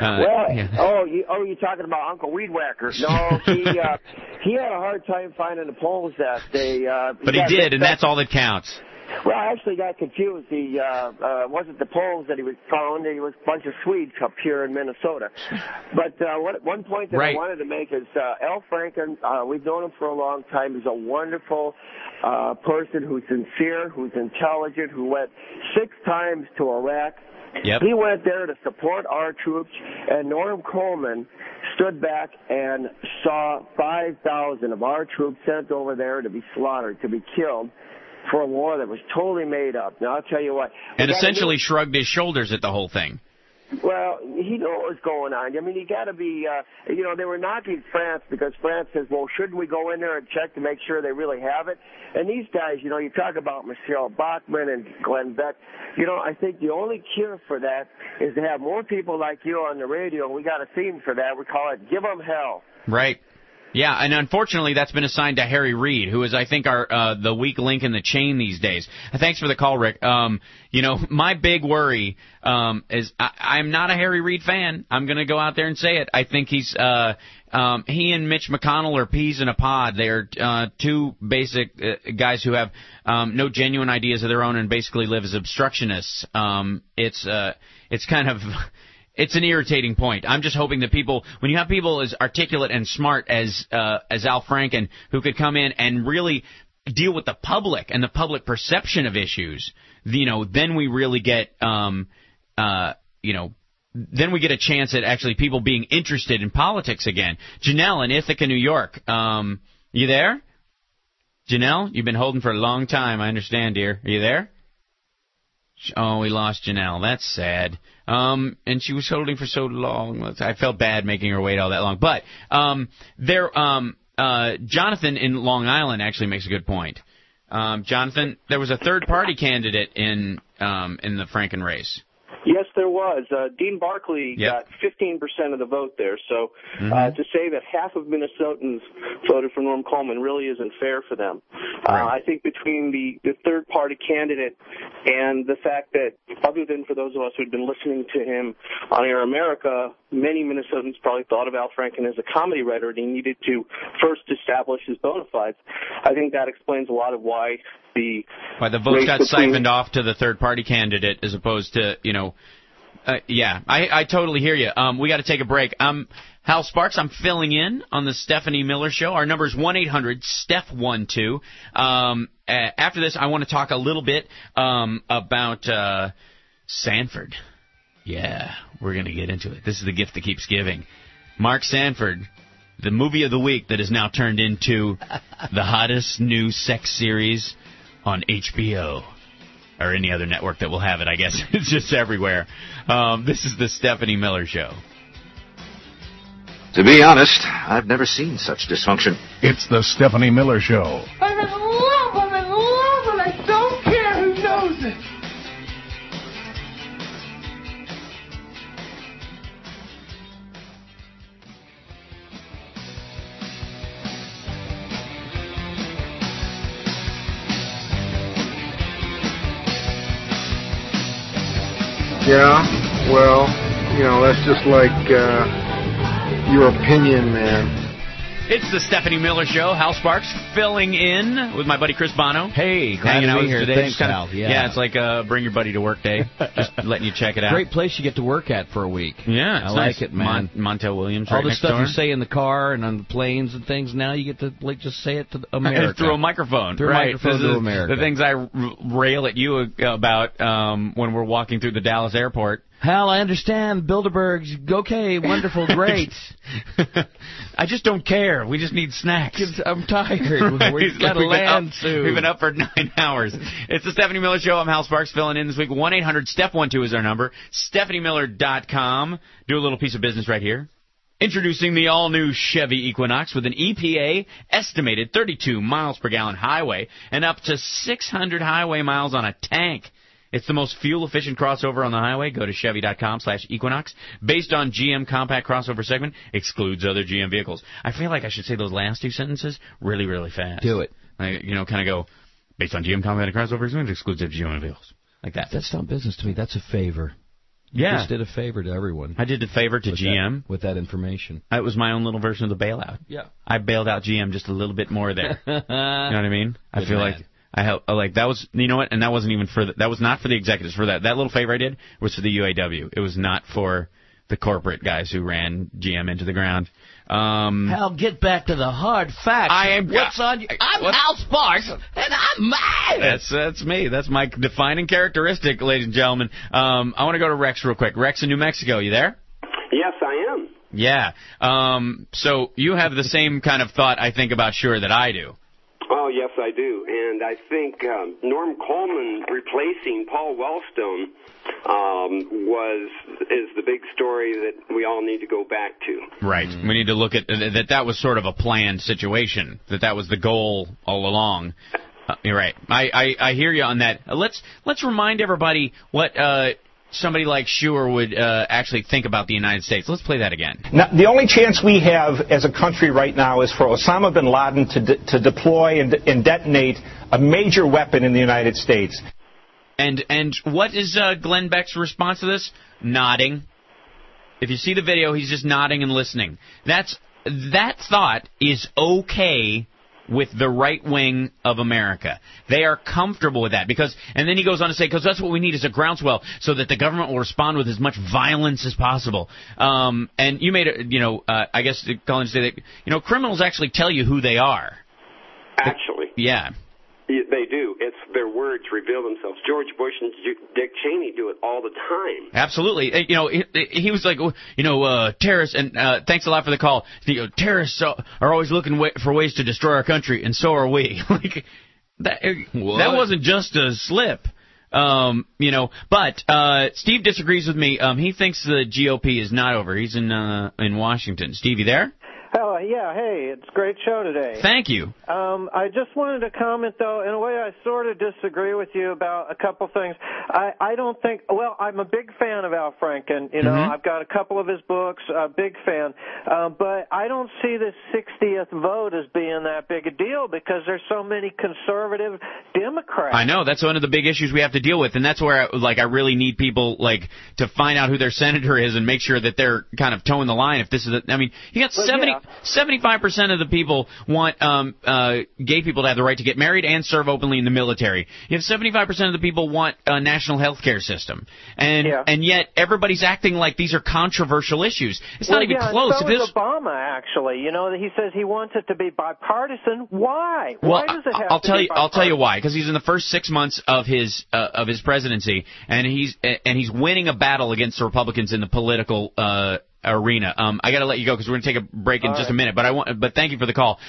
you're talking about Uncle Weed Whacker. No, he had a hard time finding the polls that day. But he did, and that's all that counts. Well, I actually got confused. He wasn't the polls that he was found. He was a bunch of Swedes up here in Minnesota. But one point that I wanted to make is Al Franken, we've known him for a long time. He's a wonderful person who's sincere, who's intelligent, who went 6 times to Iraq. Yep. He went there to support our troops, and Norm Coleman stood back and saw 5,000 of our troops sent over there to be slaughtered, to be killed for a war that was totally made up. Now, I'll tell you what. And essentially shrugged his shoulders at the whole thing. Well, he knew what was going on. I mean, you got to be, they were knocking France because France says, well, shouldn't we go in there and check to make sure they really have it? And these guys, you talk about Michelle Bachmann and Glenn Beck. I think the only cure for that is to have more people like you on the radio. We got a theme for that. We call it Give 'em Hell. Right. Yeah, and unfortunately, that's been assigned to Harry Reid, who is, I think, the weak link in the chain these days. Thanks for the call, Rick. My big worry is I'm not a Harry Reid fan. I'm going to go out there and say it. I think he and Mitch McConnell are peas in a pod. They are two basic guys who have no genuine ideas of their own and basically live as obstructionists. It's kind of... It's an irritating point. I'm just hoping that when you have people as articulate and smart as Al Franken, who could come in and really deal with the public and the public perception of issues, then we really get, then we get a chance at actually people being interested in politics again. Janelle in Ithaca, New York. You there? Janelle, you've been holding for a long time. I understand, dear. Are you there? Oh, we lost Janelle. That's sad. And she was holding for so long. I felt bad making her wait all that long. But Jonathan in Long Island actually makes a good point. Jonathan, there was a third-party candidate in the Franken race. Yes, there was. Dean Barkley got 15% of the vote there. So to say that half of Minnesotans voted for Norm Coleman really isn't fair for them. I think between the third-party candidate and the fact that, other than for those of us who had been listening to him on Air America, many Minnesotans probably thought of Al Franken as a comedy writer, and he needed to first establish his bona fides. I think that explains a lot of why the votes got siphoned off to the third-party candidate as opposed to, I totally hear you. We got to take a break. Hal Sparks, I'm filling in on the Stephanie Miller Show. Our number is 1-800-STEPH12. After this, I want to talk a little bit about Sanford. Yeah, we're going to get into it. This is the gift that keeps giving. Mark Sanford, the movie of the week that is now turned into the hottest new sex series on HBO. Or any other network that will have it, I guess. It's just everywhere. This is the Stephanie Miller Show. To be honest, I've never seen such dysfunction. It's the Stephanie Miller Show. I'm in love, and I don't care who knows it. Yeah, well, that's just like your opinion, man. It's the Stephanie Miller Show. Hal Sparks filling in with my buddy Chris Bono. Hey, glad to be here. Today. Thanks, Hal. Yeah, it's like bring your buddy to work day. Just letting you check it out. Great place you get to work at for a week. Yeah, I like it, man. Montel Williams. All right the next stuff door. you say in the car and on the planes and things. Now you get to just say it to America through a microphone. Through a microphone to America. The things I rail at you about when we're walking through the Dallas airport. Hal, I understand. Bilderberg's okay, wonderful, great. I just don't care. We just need snacks. I'm tired. We've got to land soon. We've been up for 9 hours. It's the Stephanie Miller Show. I'm Hal Sparks filling in this week. 1-800-STEPH12 is our number. StephanieMiller.com. Do a little piece of business right here. Introducing the all-new Chevy Equinox with an EPA estimated 32 miles per gallon highway and up to 600 highway miles on a tank. It's the most fuel-efficient crossover on the highway. Go to Chevy.com/Equinox. Based on GM compact crossover segment, excludes other GM vehicles. I feel like I should say those last two sentences really, really fast. Do it. Kind of go, based on GM compact crossover segment, excludes other GM vehicles. Like that. That's not business to me. That's a favor. Yeah. You just did a favor to everyone. I did a favor to GM. With that information. It was my own little version of the bailout. Yeah. I bailed out GM just a little bit more there. You know what I mean? I feel like... that was, you know what, and that wasn't even that was not for the executives. For that little favor I did was for the UAW. It was not for the corporate guys who ran GM into the ground. Hal, get back to the hard facts. What's on you? I'm Hal Sparks, and I'm mad. That's me. That's my defining characteristic, ladies and gentlemen. I want to go to Rex real quick. Rex in New Mexico, you there? Yes, I am. Yeah. So you have the same kind of thought, I think, about Sure that I do. Oh, yes, I do. And I think Norm Coleman replacing Paul Wellstone is the big story that we all need to go back to. Right. We need to look at that was sort of a planned situation, that was the goal all along. You're right. I hear you on that. Let's remind everybody what somebody like Schuer would actually think about the United States. Let's play that again. Now, the only chance we have as a country right now is for Osama bin Laden to deploy and detonate a major weapon in the United States. And what is Glenn Beck's response to this? Nodding. If you see the video, he's just nodding and listening. That thought is okay with the right wing of America. They are comfortable with that and then he goes on to say, because that's what we need is a groundswell so that the government will respond with as much violence as possible. And you made I guess Colin say that, criminals actually tell you who they are. Actually. Yeah. They do. It's their words reveal themselves. George Bush and Dick Cheney do it all the time. Absolutely. He was like, terrorists, and thanks a lot for the call. Terrorists are always looking for ways to destroy our country, and so are we. That wasn't just a slip. But Steve disagrees with me. He thinks the GOP is not over. He's in Washington. Steve, you there? Oh, yeah, hey, it's a great show today. Thank you. I just wanted to comment, though, in a way I sort of disagree with you about a couple things. I don't think, well, I'm a big fan of Al Franken. I've got a couple of his books, big fan. But I don't see this 60th vote as being that big a deal because there's so many conservative Democrats. I know. That's one of the big issues we have to deal with, and that's where, I really need people, to find out who their senator is and make sure that they're kind of toeing the line. If this is you got 75% of the people want gay people to have the right to get married and serve openly in the military. You have 75% of the people want a national health care system. And yet everybody's acting like these are controversial issues. It's not even close. So is Obama, actually. He says he wants it to be bipartisan. Why? Why does it have to be bipartisan? I'll tell you why. Because he's in the first 6 months of his presidency, and he's winning a battle against the Republicans in the political arena. I got to let you go because we're going to take a break in just a minute. But thank you for the call.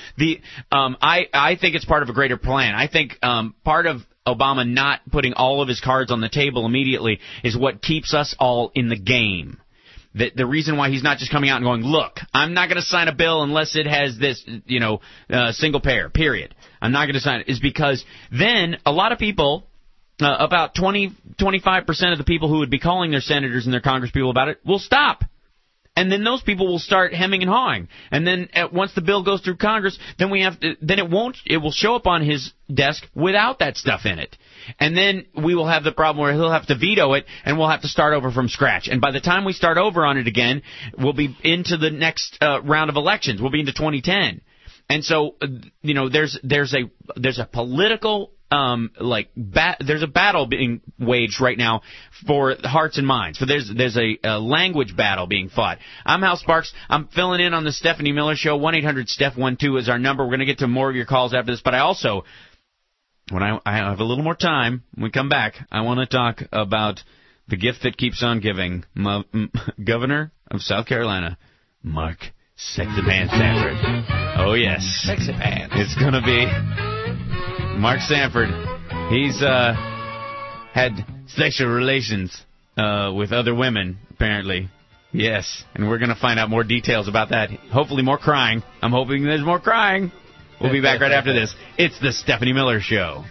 I think it's part of a greater plan. I think part of Obama not putting all of his cards on the table immediately is what keeps us all in the game. The reason why he's not just coming out and going, look, I'm not going to sign a bill unless it has this, single payer, period. I'm not going to sign it, is because then a lot of people, about 25% of the people who would be calling their senators and their congresspeople about it will stop. And then those people will start hemming and hawing. And then once the bill goes through Congress, then it will show up on his desk without that stuff in it. And then we will have the problem where he'll have to veto it, and we'll have to start over from scratch. And by the time we start over on it again, we'll be into the next round of elections. We'll be into 2010. And so, there's a political there's a battle being waged right now for hearts and minds. So there's a language battle being fought. I'm Hal Sparks. I'm filling in on the Stephanie Miller Show. 1-800-STEPH12 is our number. We're going to get to more of your calls after this. But I also, when I have a little more time, when we come back, I want to talk about the gift that keeps on giving. Governor of South Carolina, Mark Sexy Pants Sanford. Oh, yes. Sexy Pants. It's going to be Mark Sanford. He's had sexual relations with other women, apparently. Yes, and we're going to find out more details about that. Hopefully more crying. I'm hoping there's more crying. We'll be back right after this. It's the Stephanie Miller Show.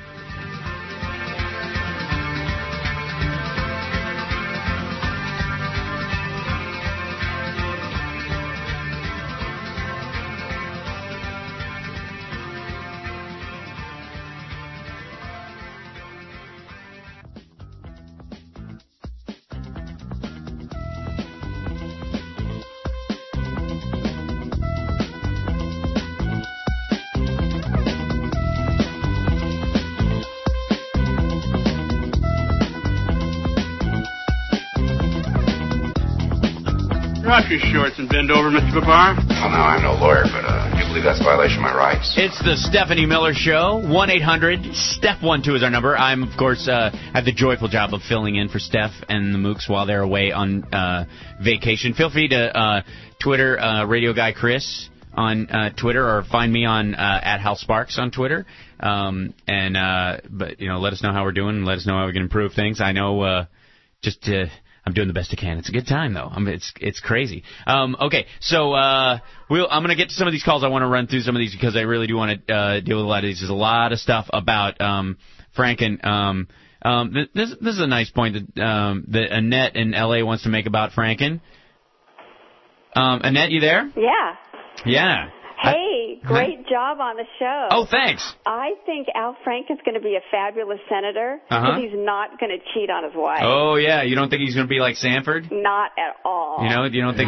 Drop your shorts and bend over, Mr. Babar. Well, no, I'm no lawyer, but do you believe that's a violation of my rights? It's the Stephanie Miller Show. 1-800-STEPH12 is our number. I'm, of course, have the joyful job of filling in for Steph and the Mooks while they're away on vacation. Feel free to Twitter Radio Guy Chris on Twitter, or find me on at Hal Sparks on Twitter. But let us know how we're doing and let us know how we can improve things. I know I'm doing the best I can. It's a good time, though. It's crazy. Okay, so I'm going to get to some of these calls. I want to run through some of these because I really do want to deal with a lot of these. There's a lot of stuff about Franken This is a nice point that Annette in L.A. wants to make about Franken. Annette, you there? Yeah. Yeah. Hey, great job on the show. Oh, thanks. I think Al Franken's going to be a fabulous senator because he's not going to cheat on his wife. Oh, yeah. You don't think he's going to be like Sanford? Not at all. You don't think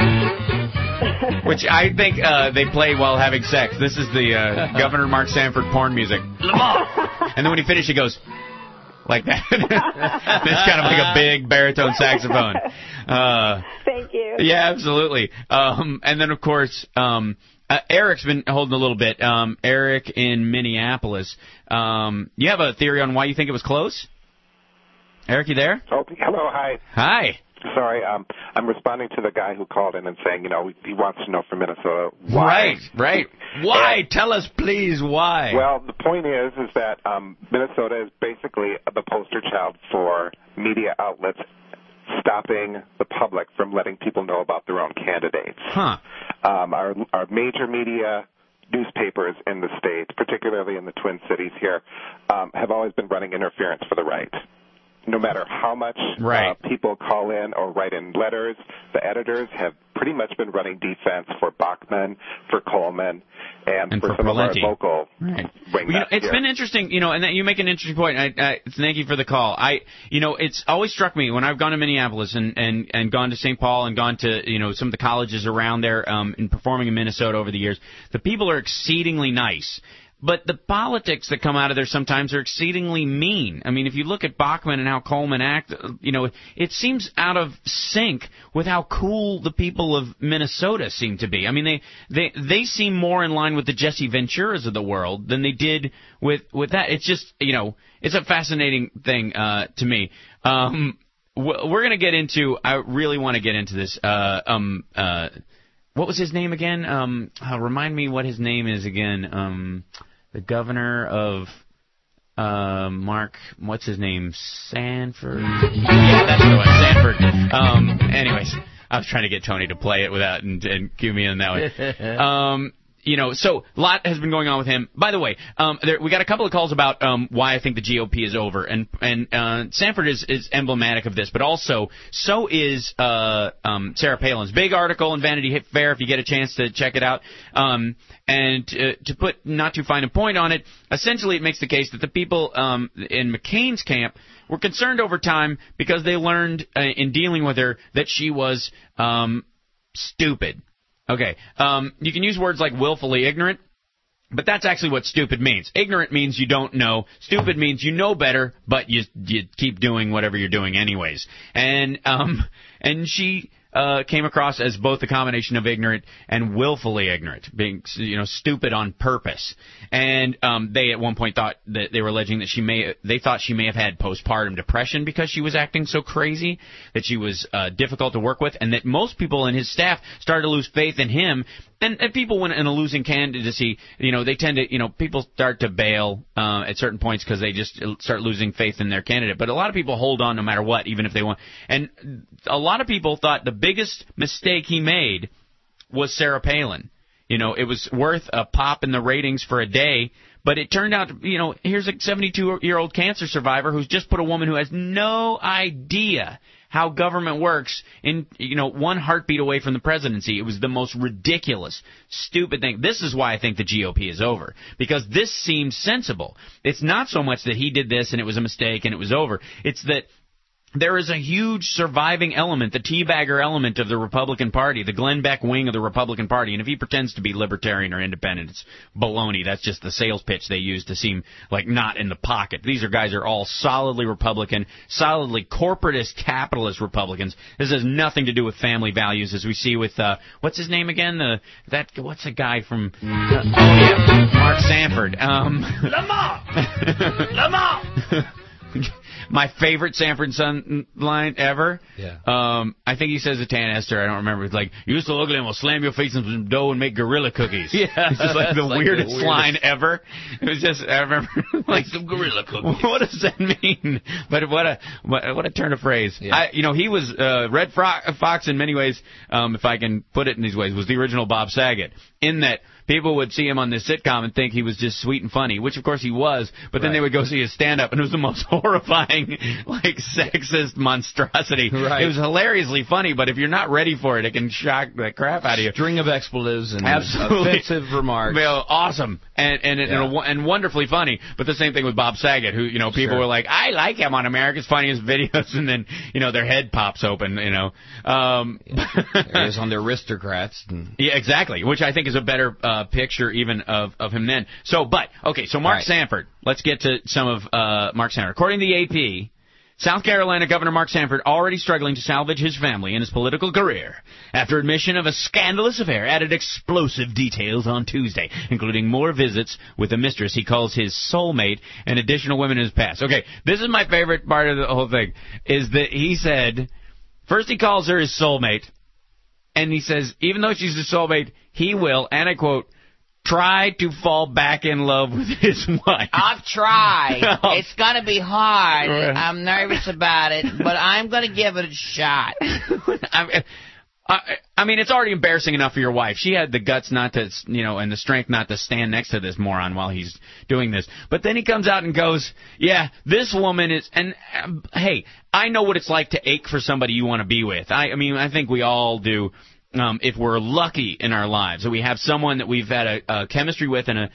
that... Which I think they play while having sex. This is the Governor Mark Sanford porn music. And then when he finished, he goes... like that. It's kind of like a big baritone saxophone. Thank you. Yeah, absolutely. And then, of course... Eric's been holding a little bit. Eric in Minneapolis. You have a theory on why you think it was close? Eric, you there? Oh, hello, hi. Hi. Sorry, I'm responding to the guy who called in and saying, he wants to know from Minnesota why. Right. Why? Tell us, please, why. Well, the point is that Minnesota is basically the poster child for media outlets stopping the public from letting people know about their own candidates. Our major media newspapers in the state, particularly in the Twin Cities here, have always been running interference for the right. No matter how much people call in or write in letters, the editors have pretty much been running defense for Bachmann, for Coleman, and for some Valenti. of our local wingnuts. It's been interesting, and that you make an interesting point. Thank you for the call. It's always struck me when I've gone to Minneapolis and gone to St. Paul and gone to some of the colleges around there and performing in Minnesota over the years. The people are exceedingly nice. But the politics that come out of there sometimes are exceedingly mean. I mean, if you look at Bachmann and how Coleman act, it seems out of sync with how cool the people of Minnesota seem to be. I mean, they seem more in line with the Jesse Venturas of the world than they did with that. It's just, it's a fascinating thing to me. We're going to get into, I really want to get into this, what was his name again? Remind me what his name is again. The governor of Mark, what's his name? Sanford? Yeah, that's the one, Sanford. Anyways, I was trying to get Tony to play it without and cue me in that way. So a lot has been going on with him. By the way, we got a couple of calls about why I think the GOP is over, and Sanford is emblematic of this, but also so is Sarah Palin's big article in Vanity Fair. If you get a chance to check it out, and to put not too fine a point on it, essentially it makes the case that the people in McCain's camp were concerned over time because they learned in dealing with her that she was stupid. Okay, you can use words like willfully ignorant, but that's actually what stupid means. Ignorant means you don't know. Stupid means you know better, but you keep doing whatever you're doing anyways. And she came across as both a combination of ignorant and willfully ignorant, being stupid on purpose. And they at one point thought that they were alleging that they thought she may have had postpartum depression because she was acting so crazy, that she was difficult to work with, and that most people in his staff started to lose faith in him. And people, when in a losing candidacy, they tend to, people start to bail at certain points because they just start losing faith in their candidate. But a lot of people hold on no matter what, even if they want. And a lot of people thought the biggest mistake he made was Sarah Palin. It was worth a pop in the ratings for a day, but it turned out, here's a 72-year-old cancer survivor who's just put a woman who has no idea how government works in, one heartbeat away from the presidency. It was the most ridiculous, stupid thing. This is why I think the GOP is over, because this seems sensible. It's not so much that he did this and it was a mistake and it was over. It's that there is a huge surviving element, the teabagger element of the Republican Party, the Glenn Beck wing of the Republican Party. And if he pretends to be libertarian or independent, it's baloney. That's just the sales pitch they use to seem like not in the pocket. These guys are all solidly Republican, solidly corporatist capitalist Republicans. This has nothing to do with family values, as we see with, what's his name again? What's the guy from, Mark Sanford. Lamar! My favorite Sanford Son line ever. Yeah. I think he says to Tan Esther, I don't remember. It's like, "You so ugly, I'm gonna slam your face in some dough and make gorilla cookies." Yeah. It's just like the weirdest line ever. It was just, I remember, like some gorilla cookies. What does that mean? But what a turn of phrase. Yeah. He was Red Fox in many ways, if I can put it in these ways, was the original Bob Saget, in that people would see him on this sitcom and think he was just sweet and funny, which of course he was, but then they would go see his stand-up, and it was the most horrifying, like, sexist monstrosity. Right. It was hilariously funny, but if you're not ready for it, it can shock the crap out of you. String of expletives and absolutely offensive remarks. Well, awesome and wonderfully funny. But the same thing with Bob Saget, who, you know, people were like, I like him on America's Funniest Videos, and then, you know, their head pops open, you know. There he is on the Aristocrats. Yeah, exactly, which I think is a better picture even of him then. So Mark Sanford. Let's get to some of Mark Sanford. According to the AP, South Carolina Governor Mark Sanford already struggling to salvage his family and his political career after admission of a scandalous affair added explosive details on Tuesday, including more visits with a mistress he calls his soulmate and additional women in his past. Okay, this is my favorite part of the whole thing, is that he said, first he calls her his soulmate, and he says, even though she's his soulmate, he will, and I quote, try to fall back in love with his wife. I've tried. It's going to be hard. I'm nervous about it, but I'm going to give it a shot. I mean, it's already embarrassing enough for your wife. She had the guts not to, you know, and the strength not to stand next to this moron while he's doing this. But then he comes out and goes, yeah, this woman is, and hey, I know what it's like to ache for somebody you want to be with. I mean, I think we all do. If we're lucky in our lives, that we have someone that we've had a chemistry with and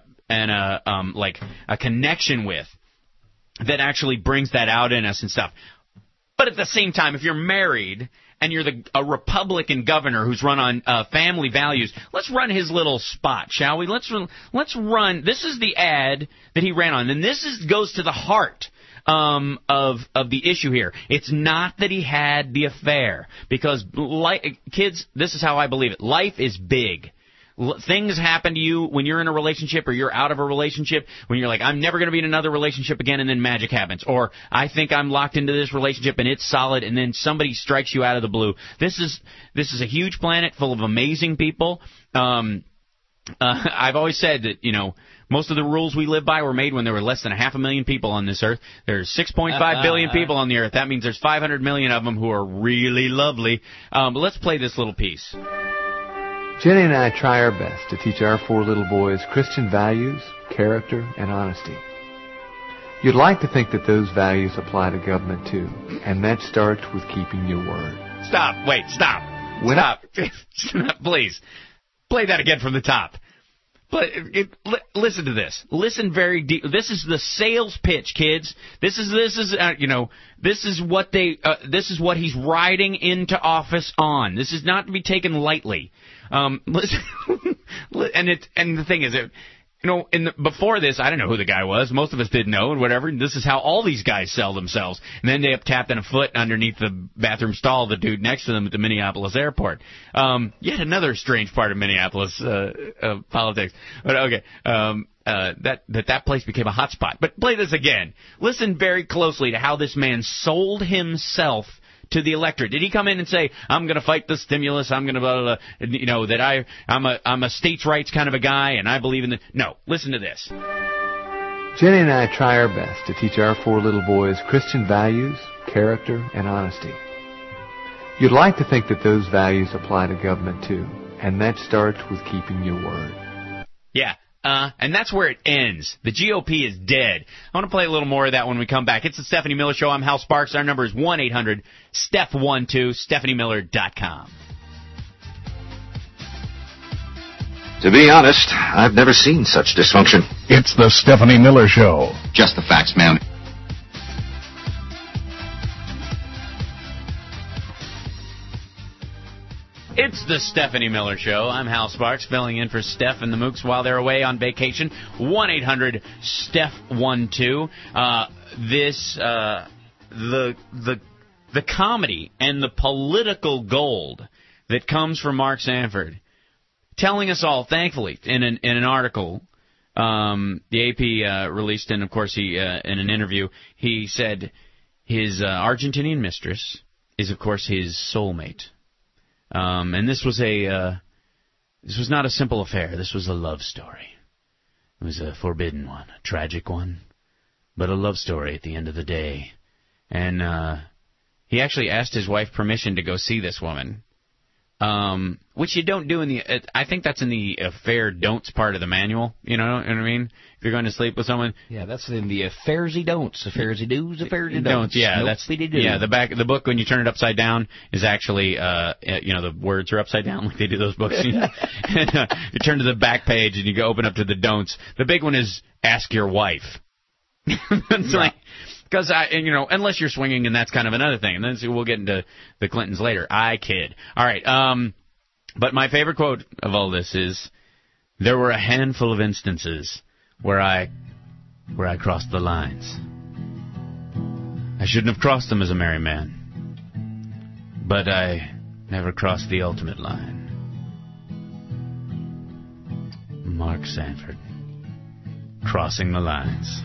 a connection with that actually brings that out in us and stuff. But at the same time, if you're married and you're a Republican governor who's run on family values, let's run his little spot, shall we? Let's run. This is the ad that he ran on, and this goes to the heart of the issue here. It's not that he had the affair, because kids, this is how I believe it. Life is big. Things happen to you when you're in a relationship or you're out of a relationship, when you're like, I'm never going to be in another relationship again, and then magic happens. Or I think I'm locked into this relationship and it's solid, and then somebody strikes you out of the blue. This is a huge planet full of amazing people. I've always said that, you know, most of the rules we live by were made when there were less than 500,000 people on this earth. There's 6.5 billion people on the earth. That means there's 500 million of them who are really lovely. But let's play this little piece. Jenny and I try our best to teach our 4 little boys Christian values, character, and honesty. You'd like to think that those values apply to government too, and that starts with keeping your word. Stop. Wait, stop. Stop. Please. Play that again from the top. But listen to this. Listen very deep. This is the sales pitch, kids. This is what he's riding into office on. This is not to be taken lightly. Listen, and the thing is, before this, I didn't know who the guy was. Most of us didn't know, and whatever. And this is how all these guys sell themselves. And then they have tapping a foot underneath the bathroom stall of the dude next to them at the Minneapolis airport. Yet another strange part of Minneapolis politics. But okay, that place became a hot spot. But play this again. Listen very closely to how this man sold himself to the electorate. Did he come in and say, I'm going to fight the stimulus, I'm going to blah, blah, blah, that I'm a states' rights kind of a guy, and I believe in the... No, listen to this. Jenny and I try our best to teach our 4 little boys Christian values, character, and honesty. You'd like to think that those values apply to government too, and that starts with keeping your word. Yeah. And that's where it ends. The GOP is dead. I want to play a little more of that when we come back. It's the Stephanie Miller Show. I'm Hal Sparks. Our number is 1-800-STEPH12, StephanieMiller.com. To be honest, I've never seen such dysfunction. It's the Stephanie Miller Show. Just the facts, man. It's the Stephanie Miller Show. I'm Hal Sparks, filling in for Steph and the Mooks while they're away on vacation. 1-800-STEPH12. The comedy and the political gold that comes from Mark Sanford, telling us all, thankfully, in an article the AP released, and of course he in an interview, he said his Argentinian mistress is, of course, his soulmate. And this was not a simple affair. This was a love story. It was a forbidden one, a tragic one, but a love story at the end of the day. And he actually asked his wife permission to go see this woman. which you don't do in the. I think that's in the affair don'ts part of the manual. You know what I mean? If you're going to sleep with someone. Yeah, that's in the affairsy don'ts, affairsy do's, affairsy don'ts. Yeah, that's the book when you turn it upside down is actually the words are upside down like they do those books. You turn to the back page and you go open up to the don'ts. The big one is ask your wife. It's like. Because unless you're swinging, and that's kind of another thing. And then we'll get into the Clintons later. I kid. All right. But my favorite quote of all this is, "There were a handful of instances where I crossed the lines. I shouldn't have crossed them as a married man, but I never crossed the ultimate line." Mark Sanford, crossing the lines.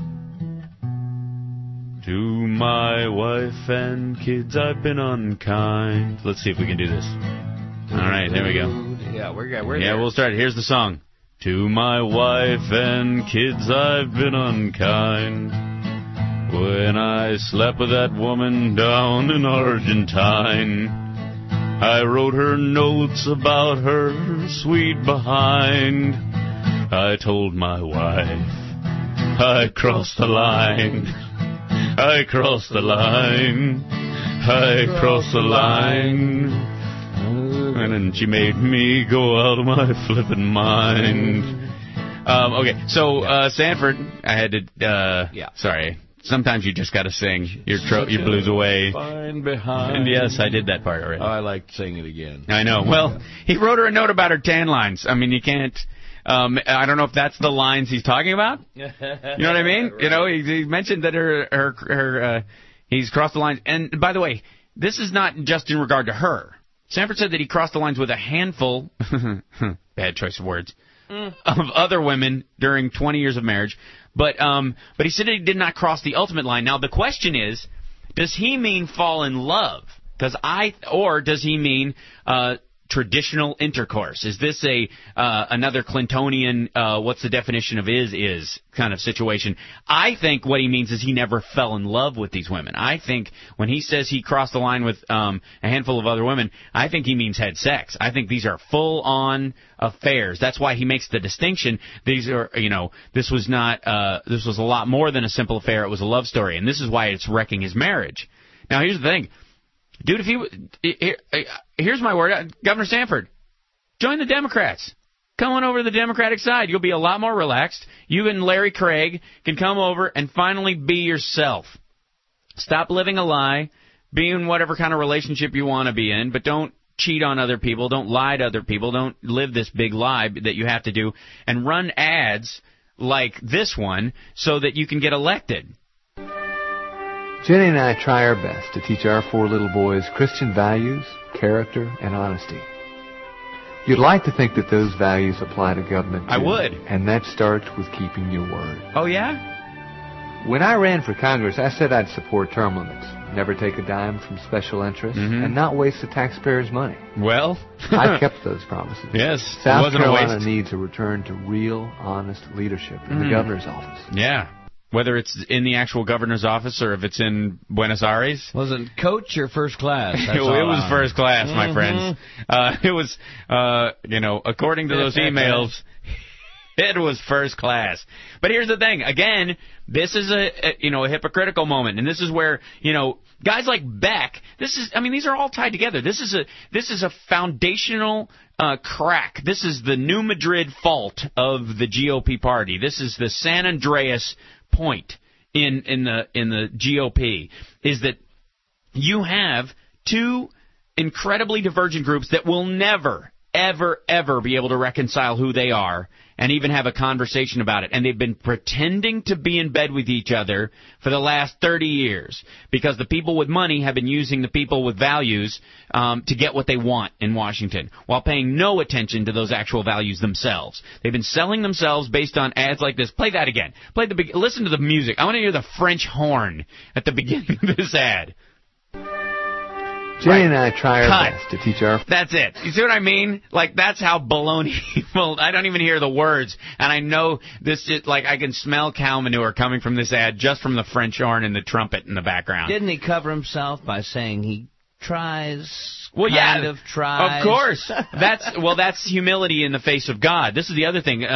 To my wife and kids I've been unkind. Let's see if we can do this. All right, there we go. Yeah, we're there. We'll start. Here's the song. To my wife and kids I've been unkind. When I slept with that woman down in Argentine, I wrote her notes about her sweet behind. I told my wife I crossed the line. I crossed the line. I crossed the line. And then she made me go out of my flippin' mind. Okay, so Sanford, I had to. Sorry. Sometimes you just got to sing your blues away. Fine behind. And yes, I did that part already. Oh, I like to sing it again. I know. Well, he wrote her a note about her tan lines. I mean, you can't. I don't know if that's the lines he's talking about. You know what I mean? Right. He mentioned that he's crossed the lines. And by the way, this is not just in regard to her. Sanford said that he crossed the lines with a handful, bad choice of words, of other women during 20 years of marriage. But he said he did not cross the ultimate line. Now the question is, does he mean fall in love? Or does he mean traditional intercourse? Is this another Clintonian, what's the definition of is kind of situation? I think what he means is he never fell in love with these women. I think when he says he crossed the line with a handful of other women, I think he means had sex. I think these are full-on affairs. That's why he makes the distinction. These are, this was not, this was a lot more than a simple affair. It was a love story, and this is why it's wrecking his marriage. Now, here's the thing. Dude, here's my word, Governor Sanford, join the Democrats. Come on over to the Democratic side. You'll be a lot more relaxed. You and Larry Craig can come over and finally be yourself. Stop living a lie. Be in whatever kind of relationship you want to be in, but don't cheat on other people. Don't lie to other people. Don't live this big lie that you have to do. And run ads like this one so that you can get elected. Jenny and I try our best to teach our 4 little boys Christian values, character, and honesty. You'd like to think that those values apply to government, too. I would. And that starts with keeping your word. Oh, yeah? When I ran for Congress, I said I'd support term limits, never take a dime from special interests, and not waste the taxpayers' money. Well, I kept those promises. Yes, South Carolina needs a return to real, honest leadership in the governor's office. Yeah. Whether it's in the actual governor's office or if it's in Buenos Aires. Wasn't coach or first class? It was first class, my friends. It was, according to those emails, it was first class. But here's the thing. Again, this is a hypocritical moment. And this is where, guys like Beck, these are all tied together. This is a foundational crack. This is the New Madrid fault of the GOP party. This is the San Andreas point in the GOP, is that you have 2 incredibly divergent groups that will never, ever, ever be able to reconcile who they are and even have a conversation about it. And they've been pretending to be in bed with each other for the last 30 years because the people with money have been using the people with values to get what they want in Washington while paying no attention to those actual values themselves. They've been selling themselves based on ads like this. Play that again. Listen to the music. I want to hear the French horn at the beginning of this ad. Jenny and I try our best to teach our... That's it. You see what I mean? Like, that's how baloney... Well, I don't even hear the words, and I know this is... Like, I can smell cow manure coming from this ad just from the French horn and the trumpet in the background. Didn't he cover himself by saying he tries. Well, kind of tries. Of course. That's humility in the face of God. This is the other thing.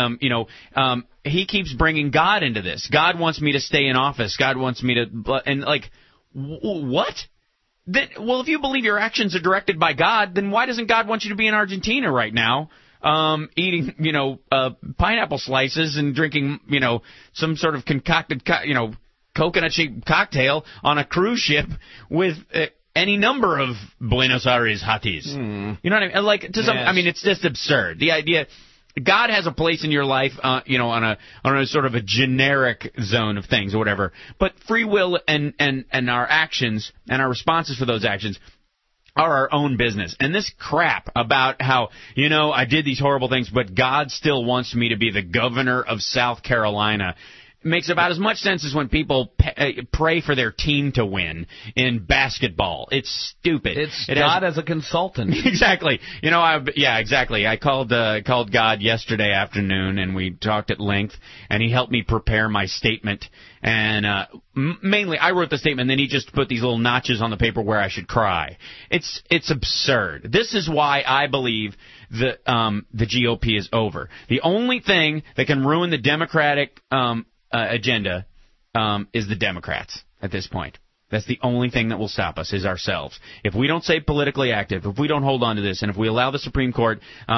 He keeps bringing God into this. God wants me to stay in office. God wants me to, and like, what? Well, if you believe your actions are directed by God, then why doesn't God want you to be in Argentina right now, eating, pineapple slices and drinking, some sort of concocted, coconut-shaped cocktail on a cruise ship with any number of Buenos Aires hotties? You know what I mean? Like, it's just absurd. The idea. God has a place in your life, on a sort of a generic zone of things or whatever. But free will and our actions and our responses for those actions are our own business. And this crap about how, I did these horrible things, but God still wants me to be the governor of South Carolina makes about as much sense as when people pray for their team to win in basketball. It's stupid. It's God as a consultant. Exactly. Exactly. I called God yesterday afternoon, and we talked at length, and he helped me prepare my statement. And mainly, I wrote the statement, and then he just put these little notches on the paper where I should cry. It's absurd. This is why I believe the GOP is over. The only thing that can ruin the Democratic agenda is the Democrats at this point. That's the only thing that will stop us, is ourselves. If we don't stay politically active, if we don't hold on to this, and if we allow the Supreme Court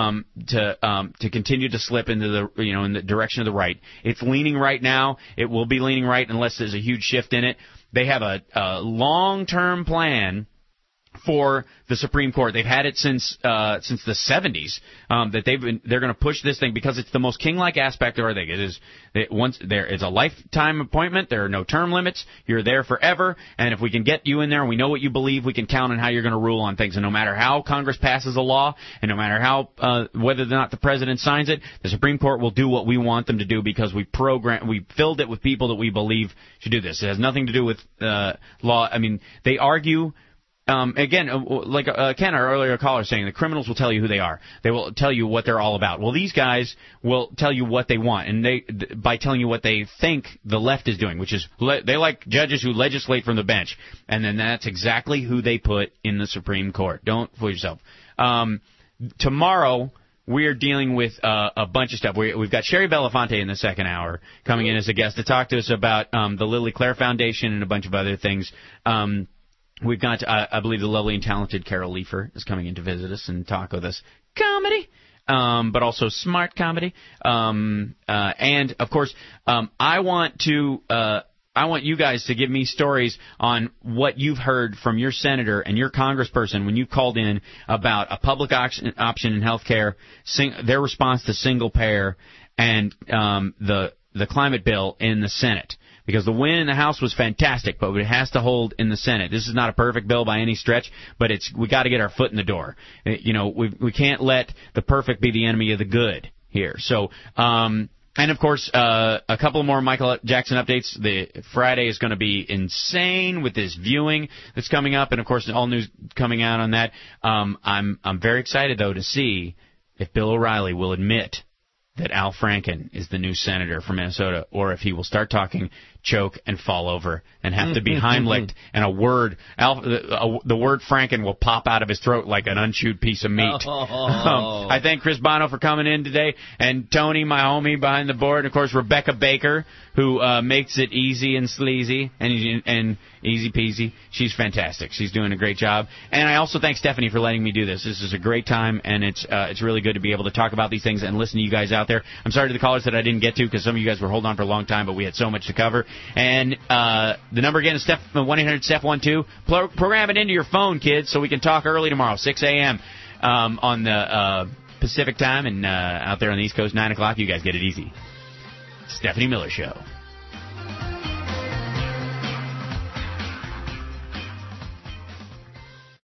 to continue to slip into the in the direction of the right, it's leaning right now. It will be leaning right unless there's a huge shift in it. They have a long-term plan for the Supreme Court. They've had it since the 70s. They're going to push this thing because it's the most king-like aspect of our thing. It's a lifetime appointment. There are no term limits. You're there forever. And if we can get you in there and we know what you believe, we can count on how you're going to rule on things. And no matter how Congress passes a law, and no matter how whether or not the president signs it, the Supreme Court will do what we want them to do because we filled it with people that we believe should do this. It has nothing to do with law. I mean, they argue. Again, like Ken, our earlier caller, saying the criminals will tell you who they are. They will tell you what they're all about. Well, these guys will tell you what they want, and by telling you what they think the left is doing, which is they like judges who legislate from the bench, and then that's exactly who they put in the Supreme Court. Don't fool yourself. Tomorrow we are dealing with a bunch of stuff. We've got Sherry Belafonte in the second hour coming in as a guest to talk to us about the Lily Claire Foundation and a bunch of other things. We've got, I believe, the lovely and talented Carol Leifer is coming in to visit us and talk with us comedy, but also smart comedy. And, of course, I want you guys to give me stories on what you've heard from your senator and your congressperson when you called in about a public option in health care, their response to single payer, and the climate bill in the Senate. Because the win in the House was fantastic, but it has to hold in the Senate. This is not a perfect bill by any stretch, but we got to get our foot in the door. We can't let the perfect be the enemy of the good here. So, and of course, a couple more Michael Jackson updates. The Friday is going to be insane with this viewing that's coming up, and of course, all news coming out on that. I'm very excited though to see if Bill O'Reilly will admit that Al Franken is the new senator from Minnesota, or if he will start talking, choke, and fall over, and have to be Heimlicked, and the word Franken will pop out of his throat like an unchewed piece of meat. I thank Chris Bono for coming in today, and Tony, my homie behind the board, and of course Rebecca Baker, who makes it easy and sleazy and easy peasy. She's fantastic. She's doing a great job. And I also thank Stephanie for letting me do this. This is a great time, and it's really good to be able to talk about these things and listen to you guys out there. I'm sorry to the callers that I didn't get to, because some of you guys were holding on for a long time, but we had so much to cover. And the number again is 1-800-STEPH12. Program it into your phone, kids, so we can talk early tomorrow, 6 a.m. On the Pacific time, and out there on the East Coast, 9 o'clock. You guys get it easy. Stephanie Miller Show.